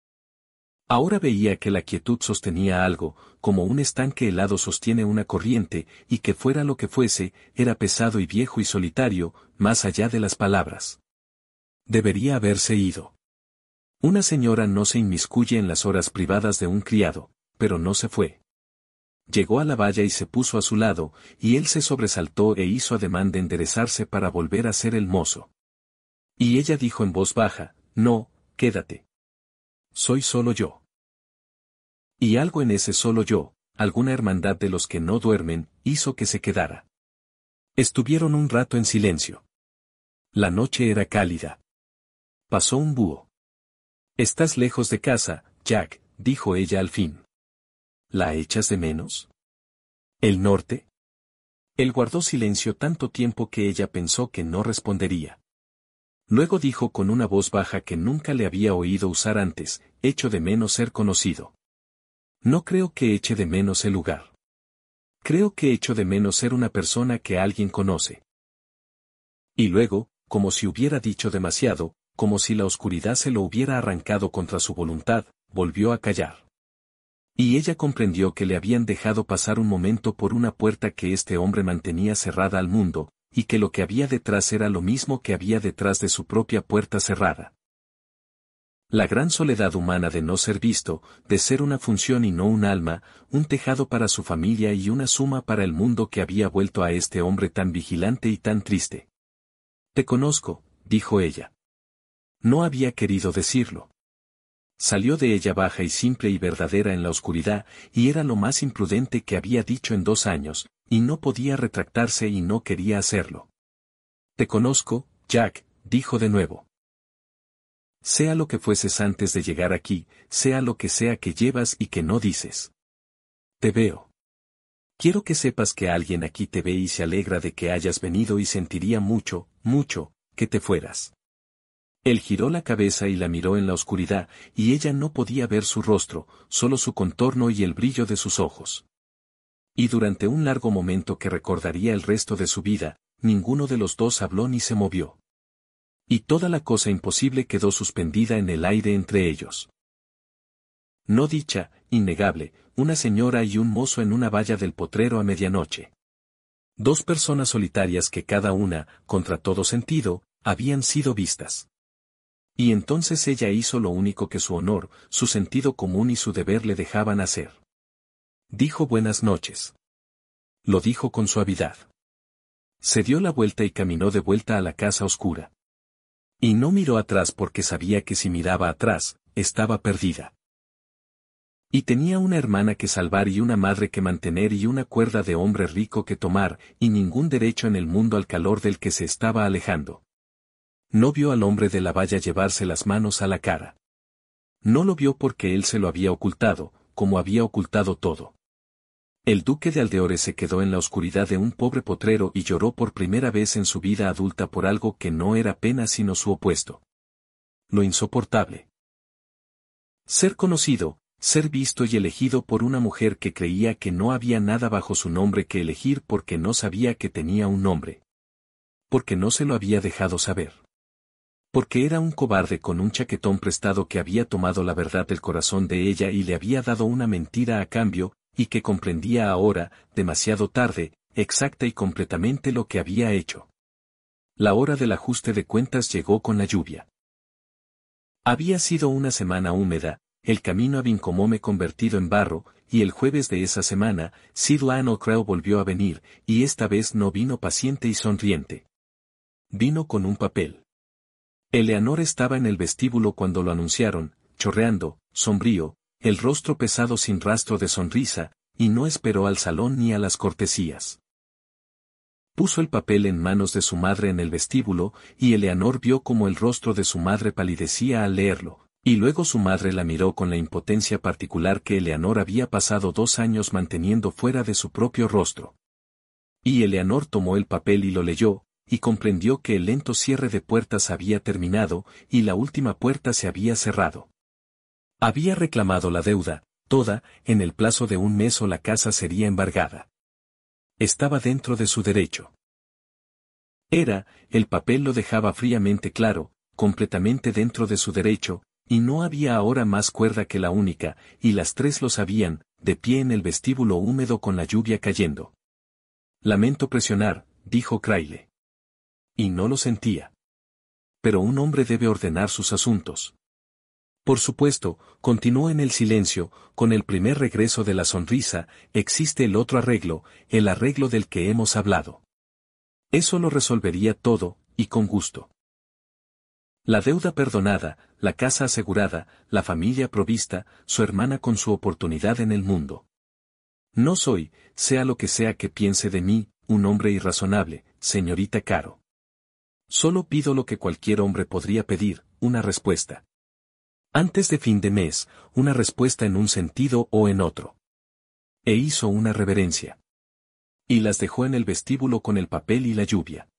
Ahora veía que la quietud sostenía algo, como un estanque helado sostiene una corriente, y que fuera lo que fuese, era pesado y viejo y solitario, más allá de las palabras. Debería haberse ido. Una señora no se inmiscuye en las horas privadas de un criado, pero no se fue. Llegó a la valla y se puso a su lado, y él se sobresaltó e hizo ademán de enderezarse para volver a ser el mozo. Y ella dijo en voz baja, «No, quédate. Soy solo yo». Y algo en ese solo yo, alguna hermandad de los que no duermen, hizo que se quedara. Estuvieron un rato en silencio. La noche era cálida. Pasó un búho. «Estás lejos de casa, Jack», dijo ella al fin. «¿La echas de menos? ¿El norte?» Él guardó silencio tanto tiempo que ella pensó que no respondería. Luego dijo con una voz baja que nunca le había oído usar antes: «Echo de menos ser conocido». «No creo que eche de menos el lugar. Creo que echo de menos ser una persona que alguien conoce». Y luego, como si hubiera dicho demasiado, como si la oscuridad se lo hubiera arrancado contra su voluntad, volvió a callar. Y ella comprendió que le habían dejado pasar un momento por una puerta que este hombre mantenía cerrada al mundo, y que lo que había detrás era lo mismo que había detrás de su propia puerta cerrada. La gran soledad humana de no ser visto, de ser una función y no un alma, un tejado para su familia y una suma para el mundo que había vuelto a este hombre tan vigilante y tan triste. «Te conozco», dijo ella. No había querido decirlo. Salió de ella baja y simple y verdadera en la oscuridad, y era lo más imprudente que había dicho en 2 años, y no podía retractarse y no quería hacerlo. «Te conozco, Jack», dijo de nuevo. «Sea lo que fueses antes de llegar aquí, sea lo que sea que llevas y que no dices. Te veo. Quiero que sepas que alguien aquí te ve y se alegra de que hayas venido y sentiría mucho, mucho, que te fueras». Él giró la cabeza y la miró en la oscuridad, y ella no podía ver su rostro, solo su contorno y el brillo de sus ojos. Y durante un largo momento que recordaría el resto de su vida, ninguno de los dos habló ni se movió. Y toda la cosa imposible quedó suspendida en el aire entre ellos. No dicha, innegable, una señora y un mozo en una valla del potrero a medianoche. 2 personas solitarias que cada una, contra todo sentido, habían sido vistas. Y entonces ella hizo lo único que su honor, su sentido común y su deber le dejaban hacer. Dijo buenas noches. Lo dijo con suavidad. Se dio la vuelta y caminó de vuelta a la casa oscura. Y no miró atrás porque sabía que si miraba atrás, estaba perdida. Y tenía una hermana que salvar y una madre que mantener y una cuerda de hombre rico que tomar, y ningún derecho en el mundo al calor del que se estaba alejando. No vio al hombre de la valla llevarse las manos a la cara. No lo vio porque él se lo había ocultado, como había ocultado todo. El duque de Aldeore se quedó en la oscuridad de un pobre potrero y lloró por primera vez en su vida adulta por algo que no era pena sino su opuesto. Lo insoportable. Ser conocido, ser visto y elegido por una mujer que creía que no había nada bajo su nombre que elegir porque no sabía que tenía un nombre. Porque no se lo había dejado saber. Porque era un cobarde con un chaquetón prestado que había tomado la verdad del corazón de ella y le había dado una mentira a cambio, y que comprendía ahora, demasiado tarde, exacta y completamente lo que había hecho. La hora del ajuste de cuentas llegó con la lluvia. Había sido una semana húmeda, el camino a Vincomome convertido en barro, y el jueves de esa semana, Sir Lionel Crowe volvió a venir, y esta vez no vino paciente y sonriente. Vino con un papel. Eleanor estaba en el vestíbulo cuando lo anunciaron, chorreando, sombrío, el rostro pesado sin rastro de sonrisa, y no esperó al salón ni a las cortesías. Puso el papel en manos de su madre en el vestíbulo, y Eleanor vio cómo el rostro de su madre palidecía al leerlo, y luego su madre la miró con la impotencia particular que Eleanor había pasado 2 años manteniendo fuera de su propio rostro. Y Eleanor tomó el papel y lo leyó, y comprendió que el lento cierre de puertas había terminado, y la última puerta se había cerrado. Había reclamado la deuda, toda, en el plazo de 1 mes o la casa sería embargada. Estaba dentro de su derecho. El papel lo dejaba fríamente claro, completamente dentro de su derecho, y no había ahora más cuerda que la única, y las 3 lo sabían, de pie en el vestíbulo húmedo con la lluvia cayendo. Lamento presionar, dijo Crayle. Y no lo sentía. Pero un hombre debe ordenar sus asuntos. Por supuesto, continuó en el silencio, con el primer regreso de la sonrisa, existe el otro arreglo, el arreglo del que hemos hablado. Eso lo resolvería todo, y con gusto. La deuda perdonada, la casa asegurada, la familia provista, su hermana con su oportunidad en el mundo. No soy, sea lo que sea que piense de mí, un hombre irrazonable, señorita Caro. Solo pido lo que cualquier hombre podría pedir, una respuesta. Antes de fin de mes, una respuesta en un sentido o en otro. E hizo una reverencia. Y las dejó en el vestíbulo con el papel y la lluvia.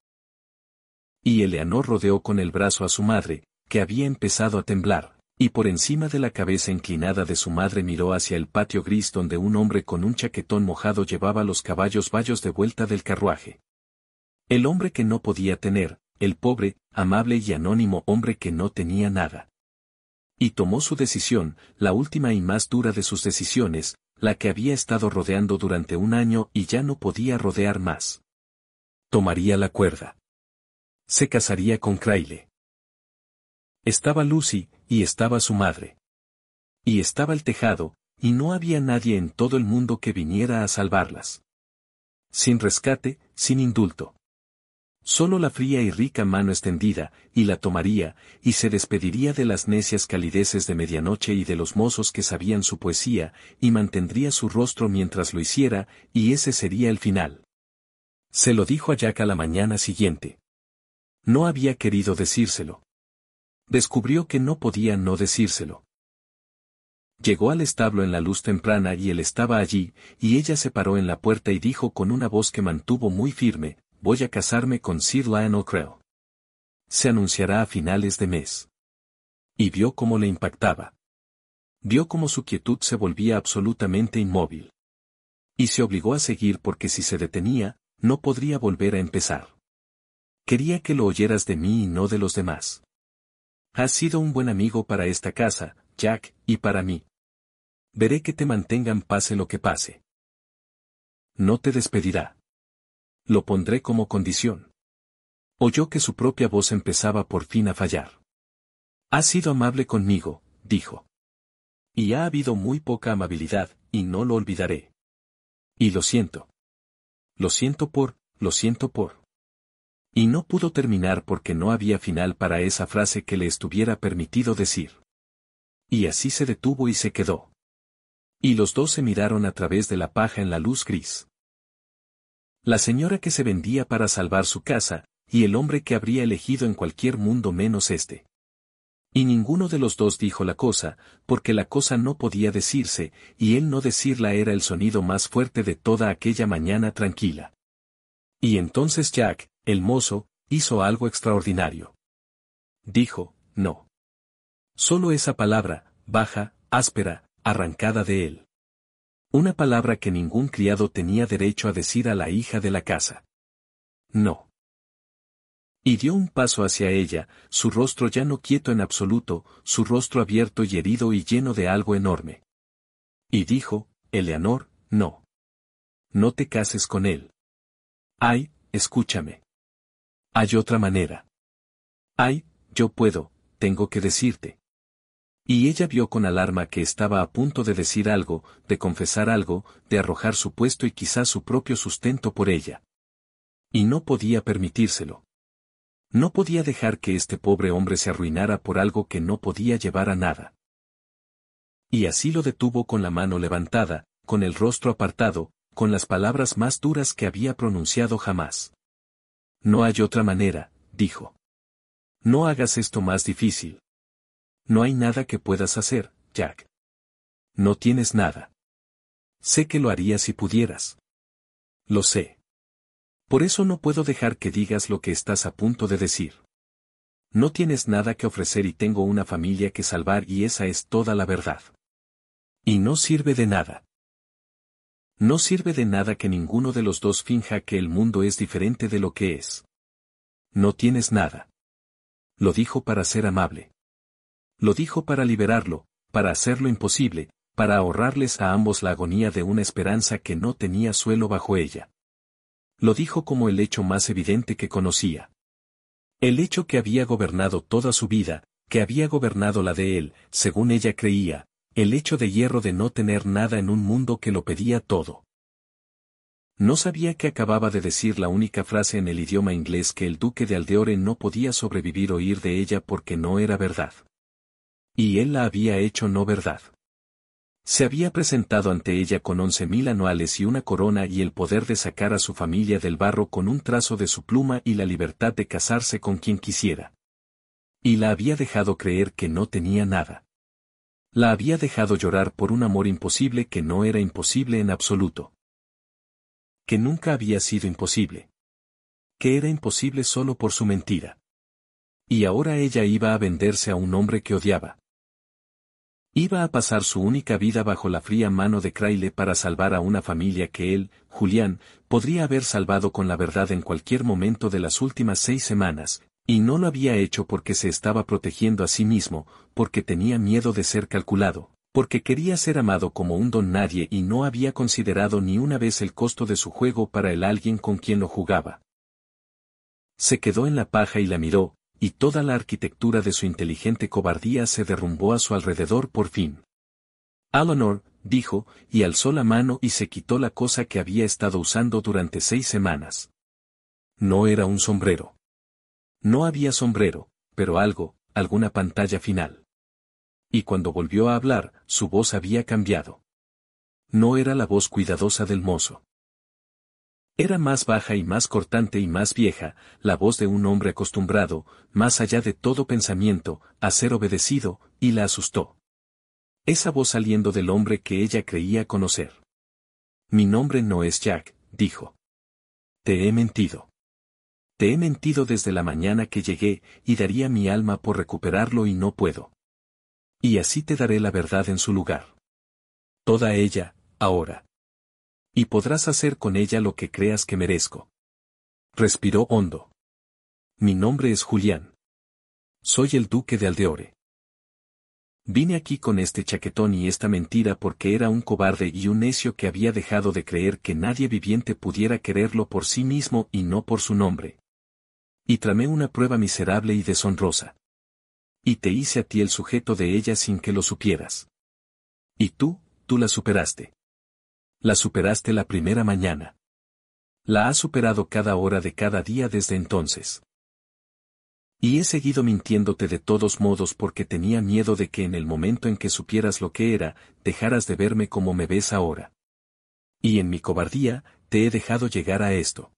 Y Eleanor rodeó con el brazo a su madre, que había empezado a temblar, y por encima de la cabeza inclinada de su madre miró hacia el patio gris donde un hombre con un chaquetón mojado llevaba los caballos bayos de vuelta del carruaje. El hombre que no podía tener, el pobre, amable y anónimo hombre que no tenía nada. Y tomó su decisión, la última y más dura de sus decisiones, la que había estado rodeando durante un año y ya no podía rodear más. Tomaría la cuerda. Se casaría con Crayle. Estaba Lucy, y estaba su madre. Y estaba el tejado, y no había nadie en todo el mundo que viniera a salvarlas. Sin rescate, sin indulto. Solo la fría y rica mano extendida, y la tomaría, y se despediría de las necias calideces de medianoche y de los mozos que sabían su poesía, y mantendría su rostro mientras lo hiciera, y ese sería el final. Se lo dijo a Jack a la mañana siguiente. No había querido decírselo. Descubrió que no podía no decírselo. Llegó al establo en la luz temprana y él estaba allí, y ella se paró en la puerta y dijo con una voz que mantuvo muy firme, «Voy a casarme con Sir Lionel Creel. Se anunciará a finales de mes». Y vio cómo le impactaba. Vio cómo su quietud se volvía absolutamente inmóvil. Y se obligó a seguir porque si se detenía, no podría volver a empezar. Quería que lo oyeras de mí y no de los demás. Has sido un buen amigo para esta casa, Jack, y para mí. Veré que te mantengan pase lo que pase. No te despedirá. Lo pondré como condición. Oyó que su propia voz empezaba por fin a fallar. Has sido amable conmigo, dijo. Y ha habido muy poca amabilidad, y no lo olvidaré. Y lo siento. Lo siento por. Y no pudo terminar porque no había final para esa frase que le estuviera permitido decir. Y así se detuvo y se quedó. Y los dos se miraron a través de la paja en la luz gris. La señora que se vendía para salvar su casa, y el hombre que habría elegido en cualquier mundo menos este. Y ninguno de los dos dijo la cosa, porque la cosa no podía decirse, y el no decirla era el sonido más fuerte de toda aquella mañana tranquila. Y entonces Jack, el mozo, hizo algo extraordinario. Dijo, no. Solo esa palabra, baja, áspera, arrancada de él. Una palabra que ningún criado tenía derecho a decir a la hija de la casa. No. Y dio un paso hacia ella, su rostro ya no quieto en absoluto, su rostro abierto y herido y lleno de algo enorme. Y dijo, Eleanor, no. No te cases con él. Ay, escúchame. Hay otra manera. Ay, yo puedo, tengo que decirte. Y ella vio con alarma que estaba a punto de decir algo, de confesar algo, de arrojar su puesto y quizás su propio sustento por ella. Y no podía permitírselo. No podía dejar que este pobre hombre se arruinara por algo que no podía llevar a nada. Y así lo detuvo con la mano levantada, con el rostro apartado, con las palabras más duras que había pronunciado jamás. No hay otra manera, dijo. No hagas esto más difícil. No hay nada que puedas hacer, Jack. No tienes nada. Sé que lo harías si pudieras. Lo sé. Por eso no puedo dejar que digas lo que estás a punto de decir. No tienes nada que ofrecer y tengo una familia que salvar y esa es toda la verdad. Y no sirve de nada. No sirve de nada que ninguno de los dos finja que el mundo es diferente de lo que es. No tienes nada. Lo dijo para ser amable. Lo dijo para liberarlo, para hacerlo imposible, para ahorrarles a ambos la agonía de una esperanza que no tenía suelo bajo ella. Lo dijo como el hecho más evidente que conocía. El hecho que había gobernado toda su vida, que había gobernado la de él, según ella creía, el hecho de hierro de no tener nada en un mundo que lo pedía todo. No sabía que acababa de decir la única frase en el idioma inglés que el duque de Aldeore no podía sobrevivir oír de ella porque no era verdad. Y él la había hecho no verdad. Se había presentado ante ella con 11.000 anuales y una corona y el poder de sacar a su familia del barro con un trazo de su pluma y la libertad de casarse con quien quisiera. Y la había dejado creer que no tenía nada. La había dejado llorar por un amor imposible que no era imposible en absoluto. Que nunca había sido imposible. Que era imposible solo por su mentira. Y ahora ella iba a venderse a un hombre que odiaba. Iba a pasar su única vida bajo la fría mano de Crayle para salvar a una familia que él, Julián, podría haber salvado con la verdad en cualquier momento de las últimas 6 semanas, y no lo había hecho porque se estaba protegiendo a sí mismo, porque tenía miedo de ser calculado, porque quería ser amado como un don nadie y no había considerado ni una vez el costo de su juego para el alguien con quien lo jugaba. Se quedó en la paja y la miró, y toda la arquitectura de su inteligente cobardía se derrumbó a su alrededor por fin. Eleanor, dijo, y alzó la mano y se quitó la cosa que había estado usando durante 6 semanas. No era un sombrero. No había sombrero, pero algo, alguna pantalla final. Y cuando volvió a hablar, su voz había cambiado. No era la voz cuidadosa del mozo. Era más baja y más cortante y más vieja, la voz de un hombre acostumbrado, más allá de todo pensamiento, a ser obedecido, y la asustó. Esa voz saliendo del hombre que ella creía conocer. Mi nombre no es Jack, dijo. Te he mentido. Te he mentido desde la mañana que llegué, y daría mi alma por recuperarlo y no puedo. Y así te daré la verdad en su lugar. Toda ella, ahora. Y podrás hacer con ella lo que creas que merezco. Respiró hondo. Mi nombre es Julián. Soy el duque de Aldeore. Vine aquí con este chaquetón y esta mentira porque era un cobarde y un necio que había dejado de creer que nadie viviente pudiera quererlo por sí mismo y no por su nombre. Y tramé una prueba miserable y deshonrosa. Y te hice a ti el sujeto de ella sin que lo supieras. Y tú la superaste. La superaste la primera mañana. La has superado cada hora de cada día desde entonces. Y he seguido mintiéndote de todos modos porque tenía miedo de que en el momento en que supieras lo que era, dejaras de verme como me ves ahora. Y en mi cobardía, te he dejado llegar a esto.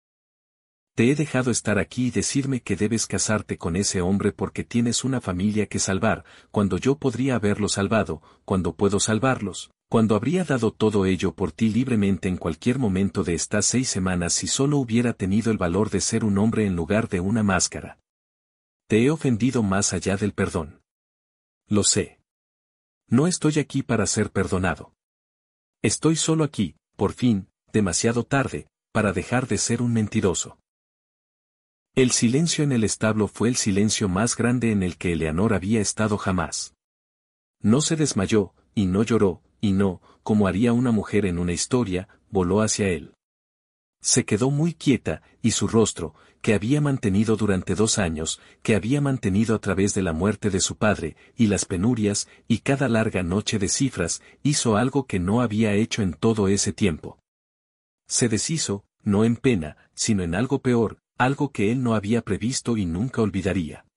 Te he dejado estar aquí y decirme que debes casarte con ese hombre porque tienes una familia que salvar, cuando yo podría haberlo salvado, cuando puedo salvarlos, cuando habría dado todo ello por ti libremente en cualquier momento de estas 6 semanas si solo hubiera tenido el valor de ser un hombre en lugar de una máscara. Te he ofendido más allá del perdón. Lo sé. No estoy aquí para ser perdonado. Estoy solo aquí, por fin, demasiado tarde, para dejar de ser un mentiroso. El silencio en el establo fue el silencio más grande en el que Eleanor había estado jamás. No se desmayó, y no lloró, y no, como haría una mujer en una historia, voló hacia él. Se quedó muy quieta, y su rostro, que había mantenido durante 2 años, que había mantenido a través de la muerte de su padre, y las penurias, y cada larga noche de cifras, hizo algo que no había hecho en todo ese tiempo. Se deshizo, no en pena, sino en algo peor, algo que él no había previsto y nunca olvidaría.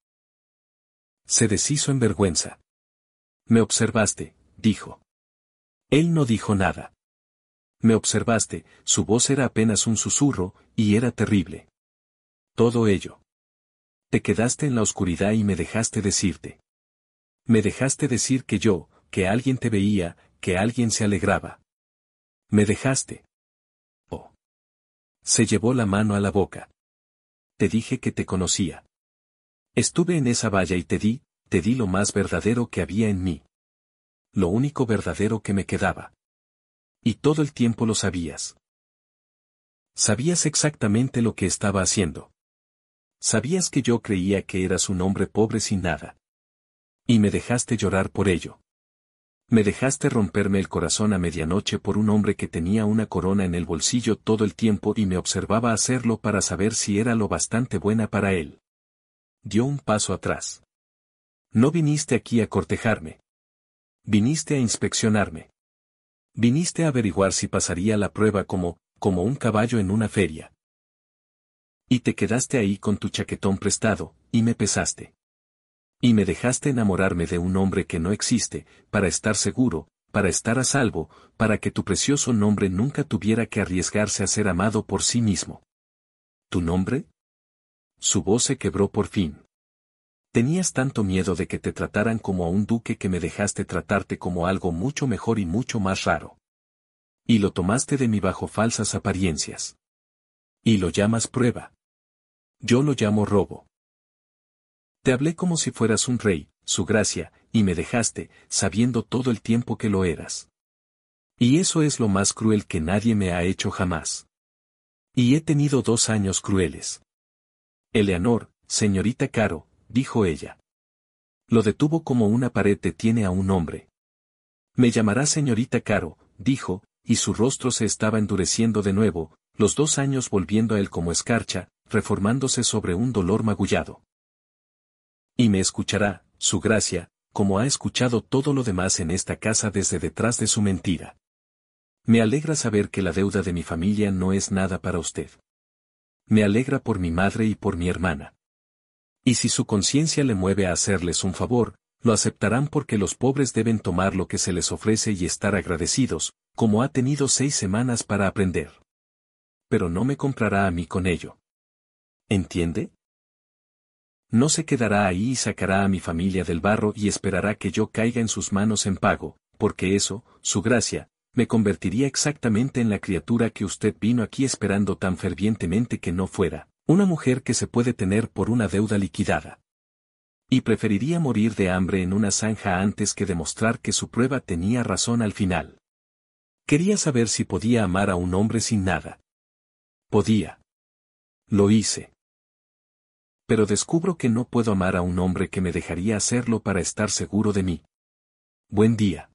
Se deshizo en vergüenza. Me observaste, dijo. Él no dijo nada. Me observaste, su voz era apenas un susurro, y era terrible. Todo ello. Te quedaste en la oscuridad y me dejaste decirte. Me dejaste decir que alguien te veía, que alguien se alegraba. Me dejaste. Oh. Se llevó la mano a la boca. Te dije que te conocía. Estuve en esa valla y te di lo más verdadero que había en mí. Lo único verdadero que me quedaba. Y todo el tiempo lo sabías. Sabías exactamente lo que estaba haciendo. Sabías que yo creía que eras un hombre pobre sin nada. Y me dejaste llorar por ello. Me dejaste romperme el corazón a medianoche por un hombre que tenía una corona en el bolsillo todo el tiempo y me observaba hacerlo para saber si era lo bastante buena para él. Dio un paso atrás. No viniste aquí a cortejarme. Viniste a inspeccionarme. Viniste a averiguar si pasaría la prueba como como un caballo en una feria. Y te quedaste ahí con tu chaquetón prestado, y me pesaste. Y me dejaste enamorarme de un hombre que no existe, para estar seguro, para estar a salvo, para que tu precioso nombre nunca tuviera que arriesgarse a ser amado por sí mismo. ¿Tu nombre? Su voz se quebró por fin. Tenías tanto miedo de que te trataran como a un duque que me dejaste tratarte como algo mucho mejor y mucho más raro. Y lo tomaste de mí bajo falsas apariencias. Y lo llamas prueba. Yo lo llamo robo. Te hablé como si fueras un rey, su gracia, y me dejaste, sabiendo todo el tiempo que lo eras. Y eso es lo más cruel que nadie me ha hecho jamás. Y he tenido 2 años crueles. Eleanor, señorita Caro, dijo ella. Lo detuvo como una pared detiene a un hombre. Me llamará señorita Caro, dijo, y su rostro se estaba endureciendo de nuevo, los 2 años volviendo a él como escarcha, reformándose sobre un dolor magullado. Y me escuchará, su gracia, como ha escuchado todo lo demás en esta casa desde detrás de su mentira. Me alegra saber que la deuda de mi familia no es nada para usted. Me alegra por mi madre y por mi hermana. Y si su conciencia le mueve a hacerles un favor, lo aceptarán porque los pobres deben tomar lo que se les ofrece y estar agradecidos, como ha tenido 6 semanas para aprender. Pero no me comprará a mí con ello. ¿Entiende? No se quedará ahí y sacará a mi familia del barro y esperará que yo caiga en sus manos en pago, porque eso, su gracia, me convertiría exactamente en la criatura que usted vino aquí esperando tan fervientemente que no fuera, una mujer que se puede tener por una deuda liquidada. Y preferiría morir de hambre en una zanja antes que demostrar que su prueba tenía razón al final. Quería saber si podía amar a un hombre sin nada. Podía. Lo hice. Pero descubro que no puedo amar a un hombre que me dejaría hacerlo para estar seguro de mí. Buen día.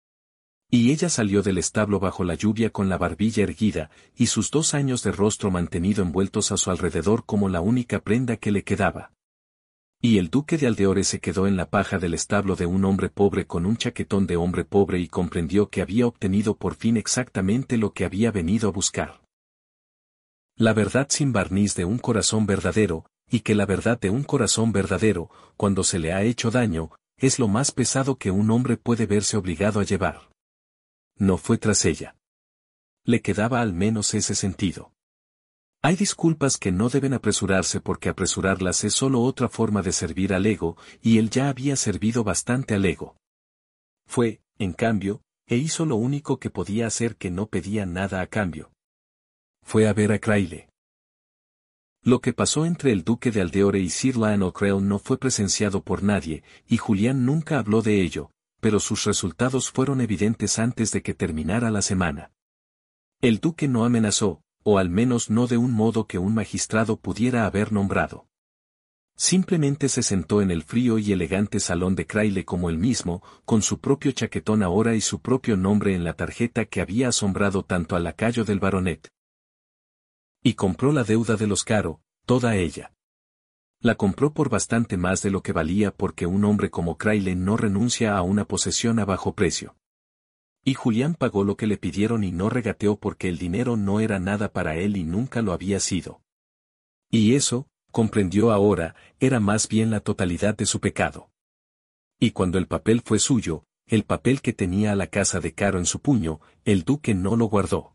Y ella salió del establo bajo la lluvia con la barbilla erguida, y sus 2 años de rostro mantenido envueltos a su alrededor como la única prenda que le quedaba. Y el duque de Aldeore se quedó en la paja del establo de un hombre pobre con un chaquetón de hombre pobre y comprendió que había obtenido por fin exactamente lo que había venido a buscar. La verdad sin barniz de un corazón verdadero, y que la verdad de un corazón verdadero, cuando se le ha hecho daño, es lo más pesado que un hombre puede verse obligado a llevar. No fue tras ella. Le quedaba al menos ese sentido. Hay disculpas que no deben apresurarse porque apresurarlas es solo otra forma de servir al ego, y él ya había servido bastante al ego. Fue, en cambio, e hizo lo único que podía hacer que no pedía nada a cambio. Fue a ver a Crayle. Lo que pasó entre el duque de Aldeore y Sir Lionel Crayle no fue presenciado por nadie, y Julián nunca habló de ello, pero sus resultados fueron evidentes antes de que terminara la semana. El duque no amenazó, o al menos no de un modo que un magistrado pudiera haber nombrado. Simplemente se sentó en el frío y elegante salón de Crayle como él mismo, con su propio chaquetón ahora y su propio nombre en la tarjeta que había asombrado tanto al lacayo del baronet. Y compró la deuda de los Caro, toda ella. La compró por bastante más de lo que valía porque un hombre como Crayle no renuncia a una posesión a bajo precio. Y Julián pagó lo que le pidieron y no regateó porque el dinero no era nada para él y nunca lo había sido. Y eso, comprendió ahora, era más bien la totalidad de su pecado. Y cuando el papel fue suyo, el papel que tenía a la casa de Caro en su puño, el duque no lo guardó.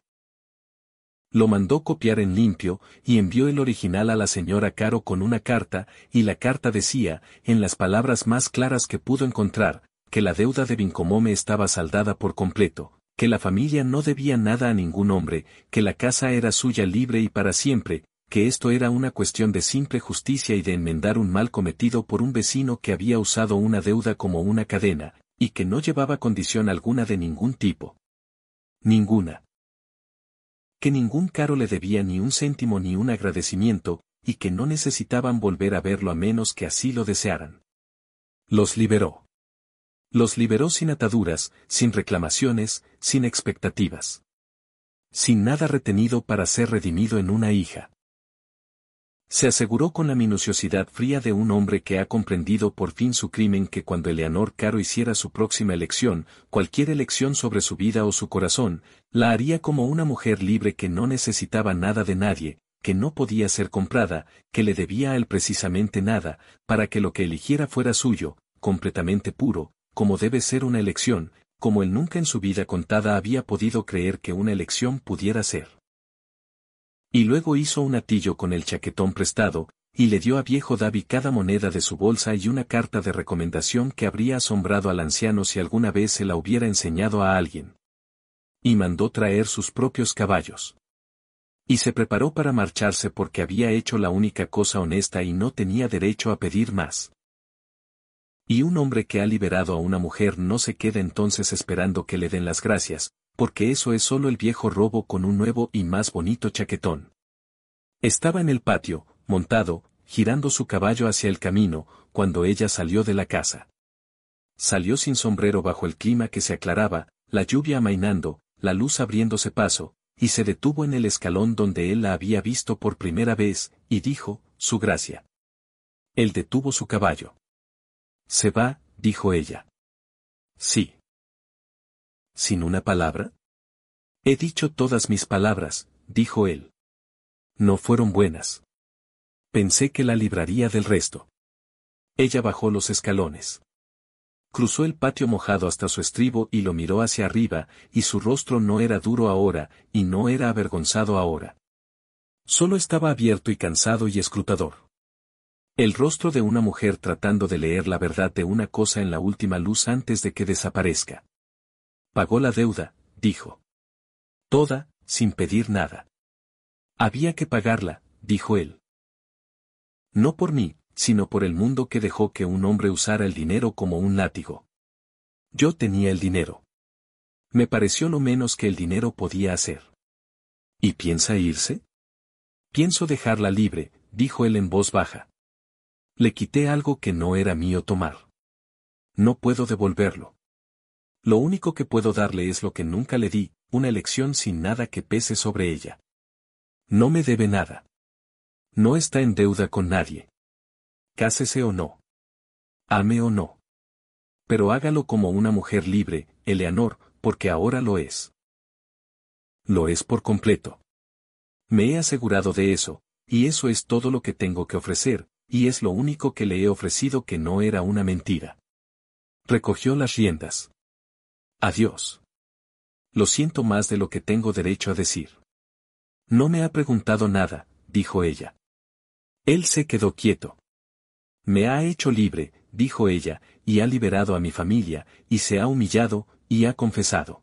Lo mandó copiar en limpio, y envió el original a la señora Caro con una carta, y la carta decía, en las palabras más claras que pudo encontrar, que la deuda de Vincomome estaba saldada por completo, que la familia no debía nada a ningún hombre, que la casa era suya libre y para siempre, que esto era una cuestión de simple justicia y de enmendar un mal cometido por un vecino que había usado una deuda como una cadena, y que no llevaba condición alguna de ningún tipo. Ninguna. Que ningún Caro le debía ni un céntimo ni un agradecimiento, y que no necesitaban volver a verlo a menos que así lo desearan. Los liberó. Los liberó sin ataduras, sin reclamaciones, sin expectativas. Sin nada retenido para ser redimido en una hija. Se aseguró con la minuciosidad fría de un hombre que ha comprendido por fin su crimen que cuando Eleanor Caro hiciera su próxima elección, cualquier elección sobre su vida o su corazón, la haría como una mujer libre que no necesitaba nada de nadie, que no podía ser comprada, que le debía a él precisamente nada, para que lo que eligiera fuera suyo, completamente puro, como debe ser una elección, como él nunca en su vida contada había podido creer que una elección pudiera ser. Y luego hizo un atillo con el chaquetón prestado, y le dio a viejo David cada moneda de su bolsa y una carta de recomendación que habría asombrado al anciano si alguna vez se la hubiera enseñado a alguien. Y mandó traer sus propios caballos. Y se preparó para marcharse porque había hecho la única cosa honesta y no tenía derecho a pedir más. Y un hombre que ha liberado a una mujer no se queda entonces esperando que le den las gracias, porque eso es solo el viejo robo con un nuevo y más bonito chaquetón. Estaba en el patio, montado, girando su caballo hacia el camino, cuando ella salió de la casa. Salió sin sombrero bajo el clima que se aclaraba, la lluvia amainando, la luz abriéndose paso, y se detuvo en el escalón donde él la había visto por primera vez, y dijo, su gracia. Él detuvo su caballo. Se va, dijo ella. Sí. ¿Sin una palabra? He dicho todas mis palabras, dijo él. No fueron buenas. Pensé que la libraría del resto. Ella bajó los escalones. Cruzó el patio mojado hasta su estribo y lo miró hacia arriba, y su rostro no era duro ahora, y no era avergonzado ahora. Solo estaba abierto y cansado y escrutador. El rostro de una mujer tratando de leer la verdad de una cosa en la última luz antes de que desaparezca. Pagó la deuda, dijo. Toda, sin pedir nada. Había que pagarla, dijo él. No por mí, sino por el mundo que dejó que un hombre usara el dinero como un látigo. Yo tenía el dinero. Me pareció lo menos que el dinero podía hacer. ¿Y piensa irse? Pienso dejarla libre, dijo él en voz baja. Le quité algo que no era mío tomar. No puedo devolverlo. Lo único que puedo darle es lo que nunca le di, una elección sin nada que pese sobre ella. No me debe nada. No está en deuda con nadie. Cásese o no. Ame o no. Pero hágalo como una mujer libre, Eleanor, porque ahora lo es. Lo es por completo. Me he asegurado de eso, y eso es todo lo que tengo que ofrecer, y es lo único que le he ofrecido que no era una mentira. Recogió las riendas. Adiós. Lo siento más de lo que tengo derecho a decir. No me ha preguntado nada, dijo ella. Él se quedó quieto. Me ha hecho libre, dijo ella, y ha liberado a mi familia, y se ha humillado, y ha confesado.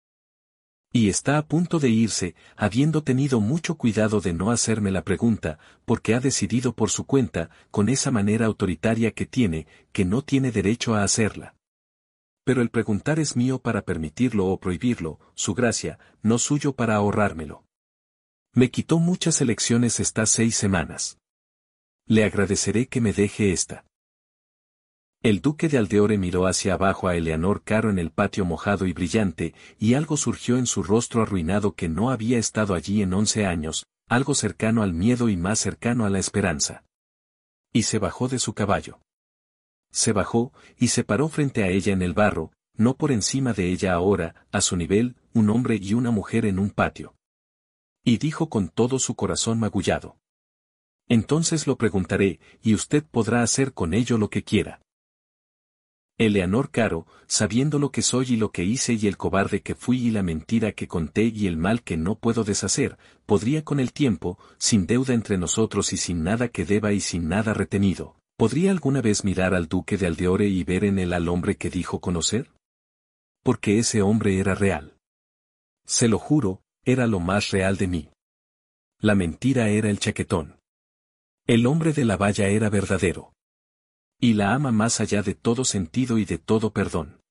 Y está a punto de irse, habiendo tenido mucho cuidado de no hacerme la pregunta, porque ha decidido por su cuenta, con esa manera autoritaria que no tiene derecho a hacerla. Pero el preguntar es mío para permitirlo o prohibirlo, su gracia, no suyo para ahorrármelo. Me quitó muchas elecciones estas 6 semanas. Le agradeceré que me deje esta. El duque de Aldeore miró hacia abajo a Eleanor Caro en el patio mojado y brillante, y algo surgió en su rostro arruinado que no había estado allí en 11 años, algo cercano al miedo y más cercano a la esperanza. Y se bajó de su caballo. Se bajó, y se paró frente a ella en el barro, no por encima de ella ahora, a su nivel, un hombre y una mujer en un patio. Y dijo con todo su corazón magullado. Entonces lo preguntaré, y usted podrá hacer con ello lo que quiera. Eleanor Caro, sabiendo lo que soy y lo que hice y el cobarde que fui y la mentira que conté y el mal que no puedo deshacer, podría con el tiempo, sin deuda entre nosotros y sin nada que deba y sin nada retenido, ¿podría alguna vez mirar al duque de Aldeore y ver en él al hombre que dijo conocer? Porque ese hombre era real. Se lo juro, era lo más real de mí. La mentira era el chaquetón. El hombre de la valla era verdadero. Y la ama más allá de todo sentido y de todo perdón.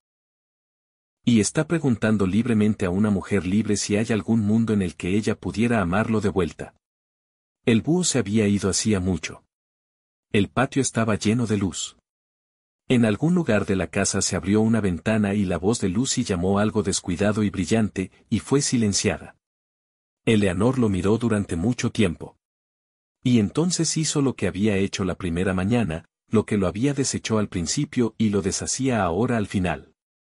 Y está preguntando libremente a una mujer libre si hay algún mundo en el que ella pudiera amarlo de vuelta. El búho se había ido hacía mucho. El patio estaba lleno de luz. En algún lugar de la casa se abrió una ventana y la voz de Lucy llamó algo descuidado y brillante, y fue silenciada. Eleanor lo miró durante mucho tiempo. Y entonces hizo lo que había hecho la primera mañana, lo que lo había deshecho al principio y lo deshacía ahora al final.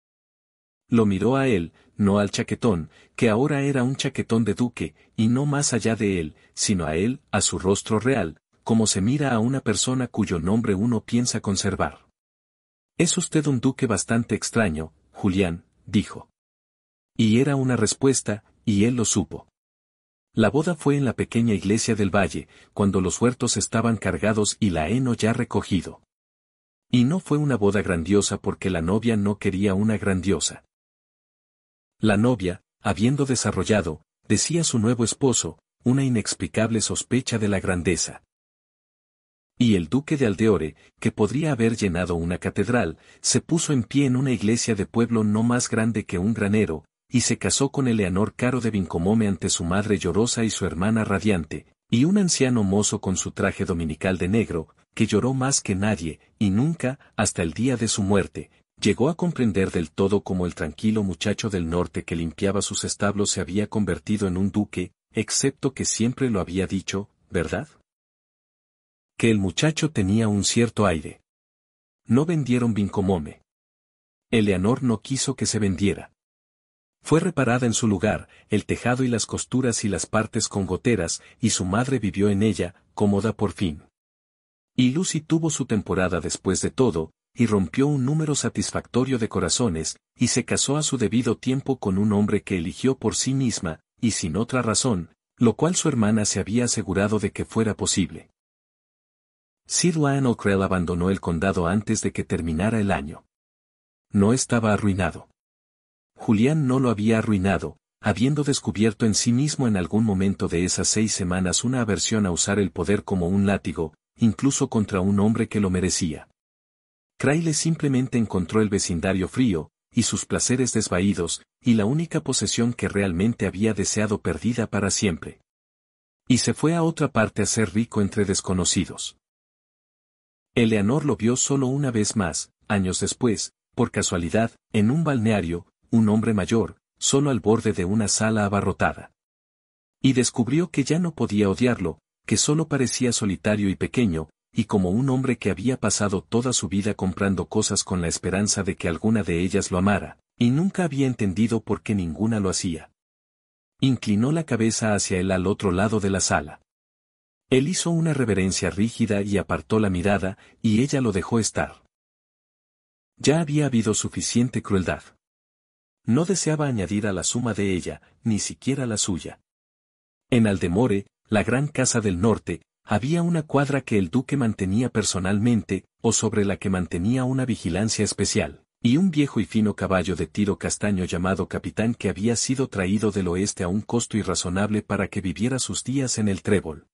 Lo miró a él, no al chaquetón, que ahora era un chaquetón de duque, y no más allá de él, sino a él, a su rostro real, como se mira a una persona cuyo nombre uno piensa conservar. «Es usted un duque bastante extraño, Julián», dijo. Y era una respuesta, y él lo supo. La boda fue en la pequeña iglesia del valle, cuando los huertos estaban cargados y la heno ya recogido. Y no fue una boda grandiosa porque la novia no quería una grandiosa. La novia, habiendo desarrollado, decía su nuevo esposo, una inexplicable sospecha de la grandeza. Y el duque de Aldeore, que podría haber llenado una catedral, se puso en pie en una iglesia de pueblo no más grande que un granero, y se casó con Eleanor Caro de Vincomome ante su madre llorosa y su hermana radiante, y un anciano mozo con su traje dominical de negro, que lloró más que nadie, y nunca, hasta el día de su muerte, llegó a comprender del todo cómo el tranquilo muchacho del norte que limpiaba sus establos se había convertido en un duque, excepto que siempre lo había dicho, ¿verdad? Que el muchacho tenía un cierto aire. No vendieron Vincomome. Eleanor no quiso que se vendiera. Fue reparada en su lugar, el tejado y las costuras y las partes con goteras, y su madre vivió en ella, cómoda por fin. Y Lucy tuvo su temporada después de todo, y rompió un número satisfactorio de corazones, y se casó a su debido tiempo con un hombre que eligió por sí misma, y sin otra razón, lo cual su hermana se había asegurado de que fuera posible. Sir Lionel Crell abandonó el condado antes de que terminara el año. No estaba arruinado. Julián no lo había arruinado, habiendo descubierto en sí mismo en algún momento de esas 6 semanas una aversión a usar el poder como un látigo, incluso contra un hombre que lo merecía. Crayle simplemente encontró el vecindario frío, y sus placeres desvaídos, y la única posesión que realmente había deseado perdida para siempre. Y se fue a otra parte a ser rico entre desconocidos. Eleanor lo vio solo una vez más, años después, por casualidad, en un balneario, un hombre mayor, solo al borde de una sala abarrotada. Y descubrió que ya no podía odiarlo, que solo parecía solitario y pequeño, y como un hombre que había pasado toda su vida comprando cosas con la esperanza de que alguna de ellas lo amara, y nunca había entendido por qué ninguna lo hacía. Inclinó la cabeza hacia él al otro lado de la sala. Él hizo una reverencia rígida y apartó la mirada, y ella lo dejó estar. Ya había habido suficiente crueldad. No deseaba añadir a la suma de ella, ni siquiera la suya. En Aldemore, la gran casa del norte, había una cuadra que el duque mantenía personalmente, o sobre la que mantenía una vigilancia especial, y un viejo y fino caballo de tiro castaño llamado Capitán que había sido traído del oeste a un costo irrazonable para que viviera sus días en el trébol.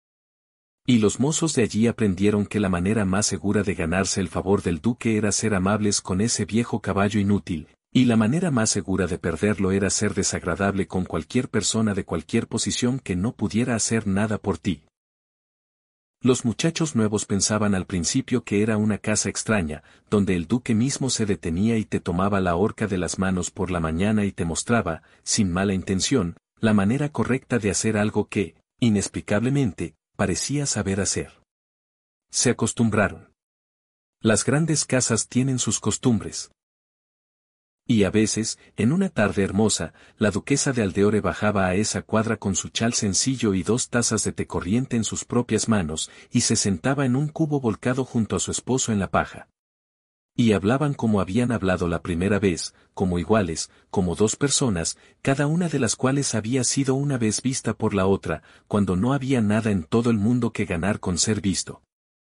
Y los mozos de allí aprendieron que la manera más segura de ganarse el favor del duque era ser amables con ese viejo caballo inútil, y la manera más segura de perderlo era ser desagradable con cualquier persona de cualquier posición que no pudiera hacer nada por ti. Los muchachos nuevos pensaban al principio que era una casa extraña, donde el duque mismo se detenía y te tomaba la horca de las manos por la mañana y te mostraba, sin mala intención, la manera correcta de hacer algo que, inexplicablemente, parecía saber hacer. Se acostumbraron. Las grandes casas tienen sus costumbres. Y a veces, en una tarde hermosa, la duquesa de Aldeore bajaba a esa cuadra con su chal sencillo y 2 tazas de té corriente en sus propias manos, y se sentaba en un cubo volcado junto a su esposo en la paja. Y hablaban como habían hablado la primera vez, como iguales, como 2 personas, cada una de las cuales había sido una vez vista por la otra, cuando no había nada en todo el mundo que ganar con ser visto.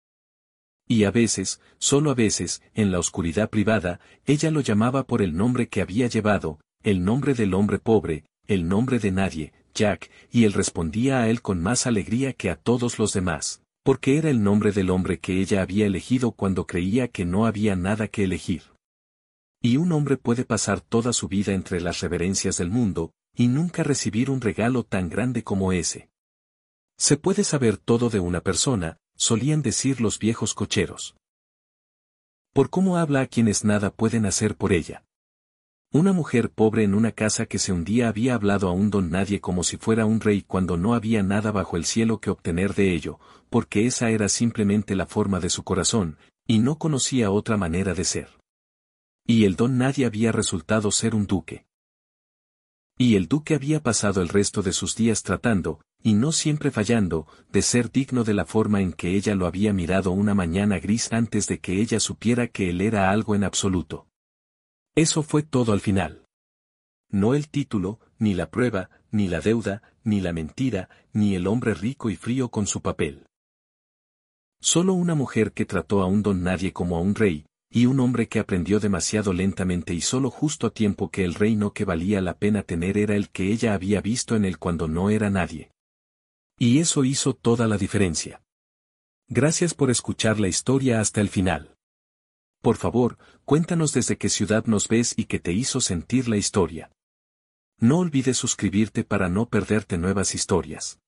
Y a veces, solo a veces, en la oscuridad privada, ella lo llamaba por el nombre que había llevado, el nombre del hombre pobre, el nombre de nadie, Jack, y él respondía a él con más alegría que a todos los demás, porque era el nombre del hombre que ella había elegido cuando creía que no había nada que elegir. Y un hombre puede pasar toda su vida entre las reverencias del mundo, y nunca recibir un regalo tan grande como ese. Se puede saber todo de una persona, solían decir los viejos cocheros. Por cómo habla a quienes nada pueden hacer por ella. Una mujer pobre en una casa que se hundía había hablado a un don nadie como si fuera un rey cuando no había nada bajo el cielo que obtener de ello, porque esa era simplemente la forma de su corazón, y no conocía otra manera de ser. Y el don nadie había resultado ser un duque. Y el duque había pasado el resto de sus días tratando, y no siempre fallando, de ser digno de la forma en que ella lo había mirado una mañana gris antes de que ella supiera que él era algo en absoluto. Eso fue todo al final. No el título, ni la prueba, ni la deuda, ni la mentira, ni el hombre rico y frío con su papel. Solo una mujer que trató a un don nadie como a un rey, y un hombre que aprendió demasiado lentamente y solo justo a tiempo que el reino que valía la pena tener era el que ella había visto en él cuando no era nadie. Y eso hizo toda la diferencia. Gracias por escuchar la historia hasta el final. Por favor, cuéntanos desde qué ciudad nos ves y qué te hizo sentir la historia. No olvides suscribirte para no perderte nuevas historias.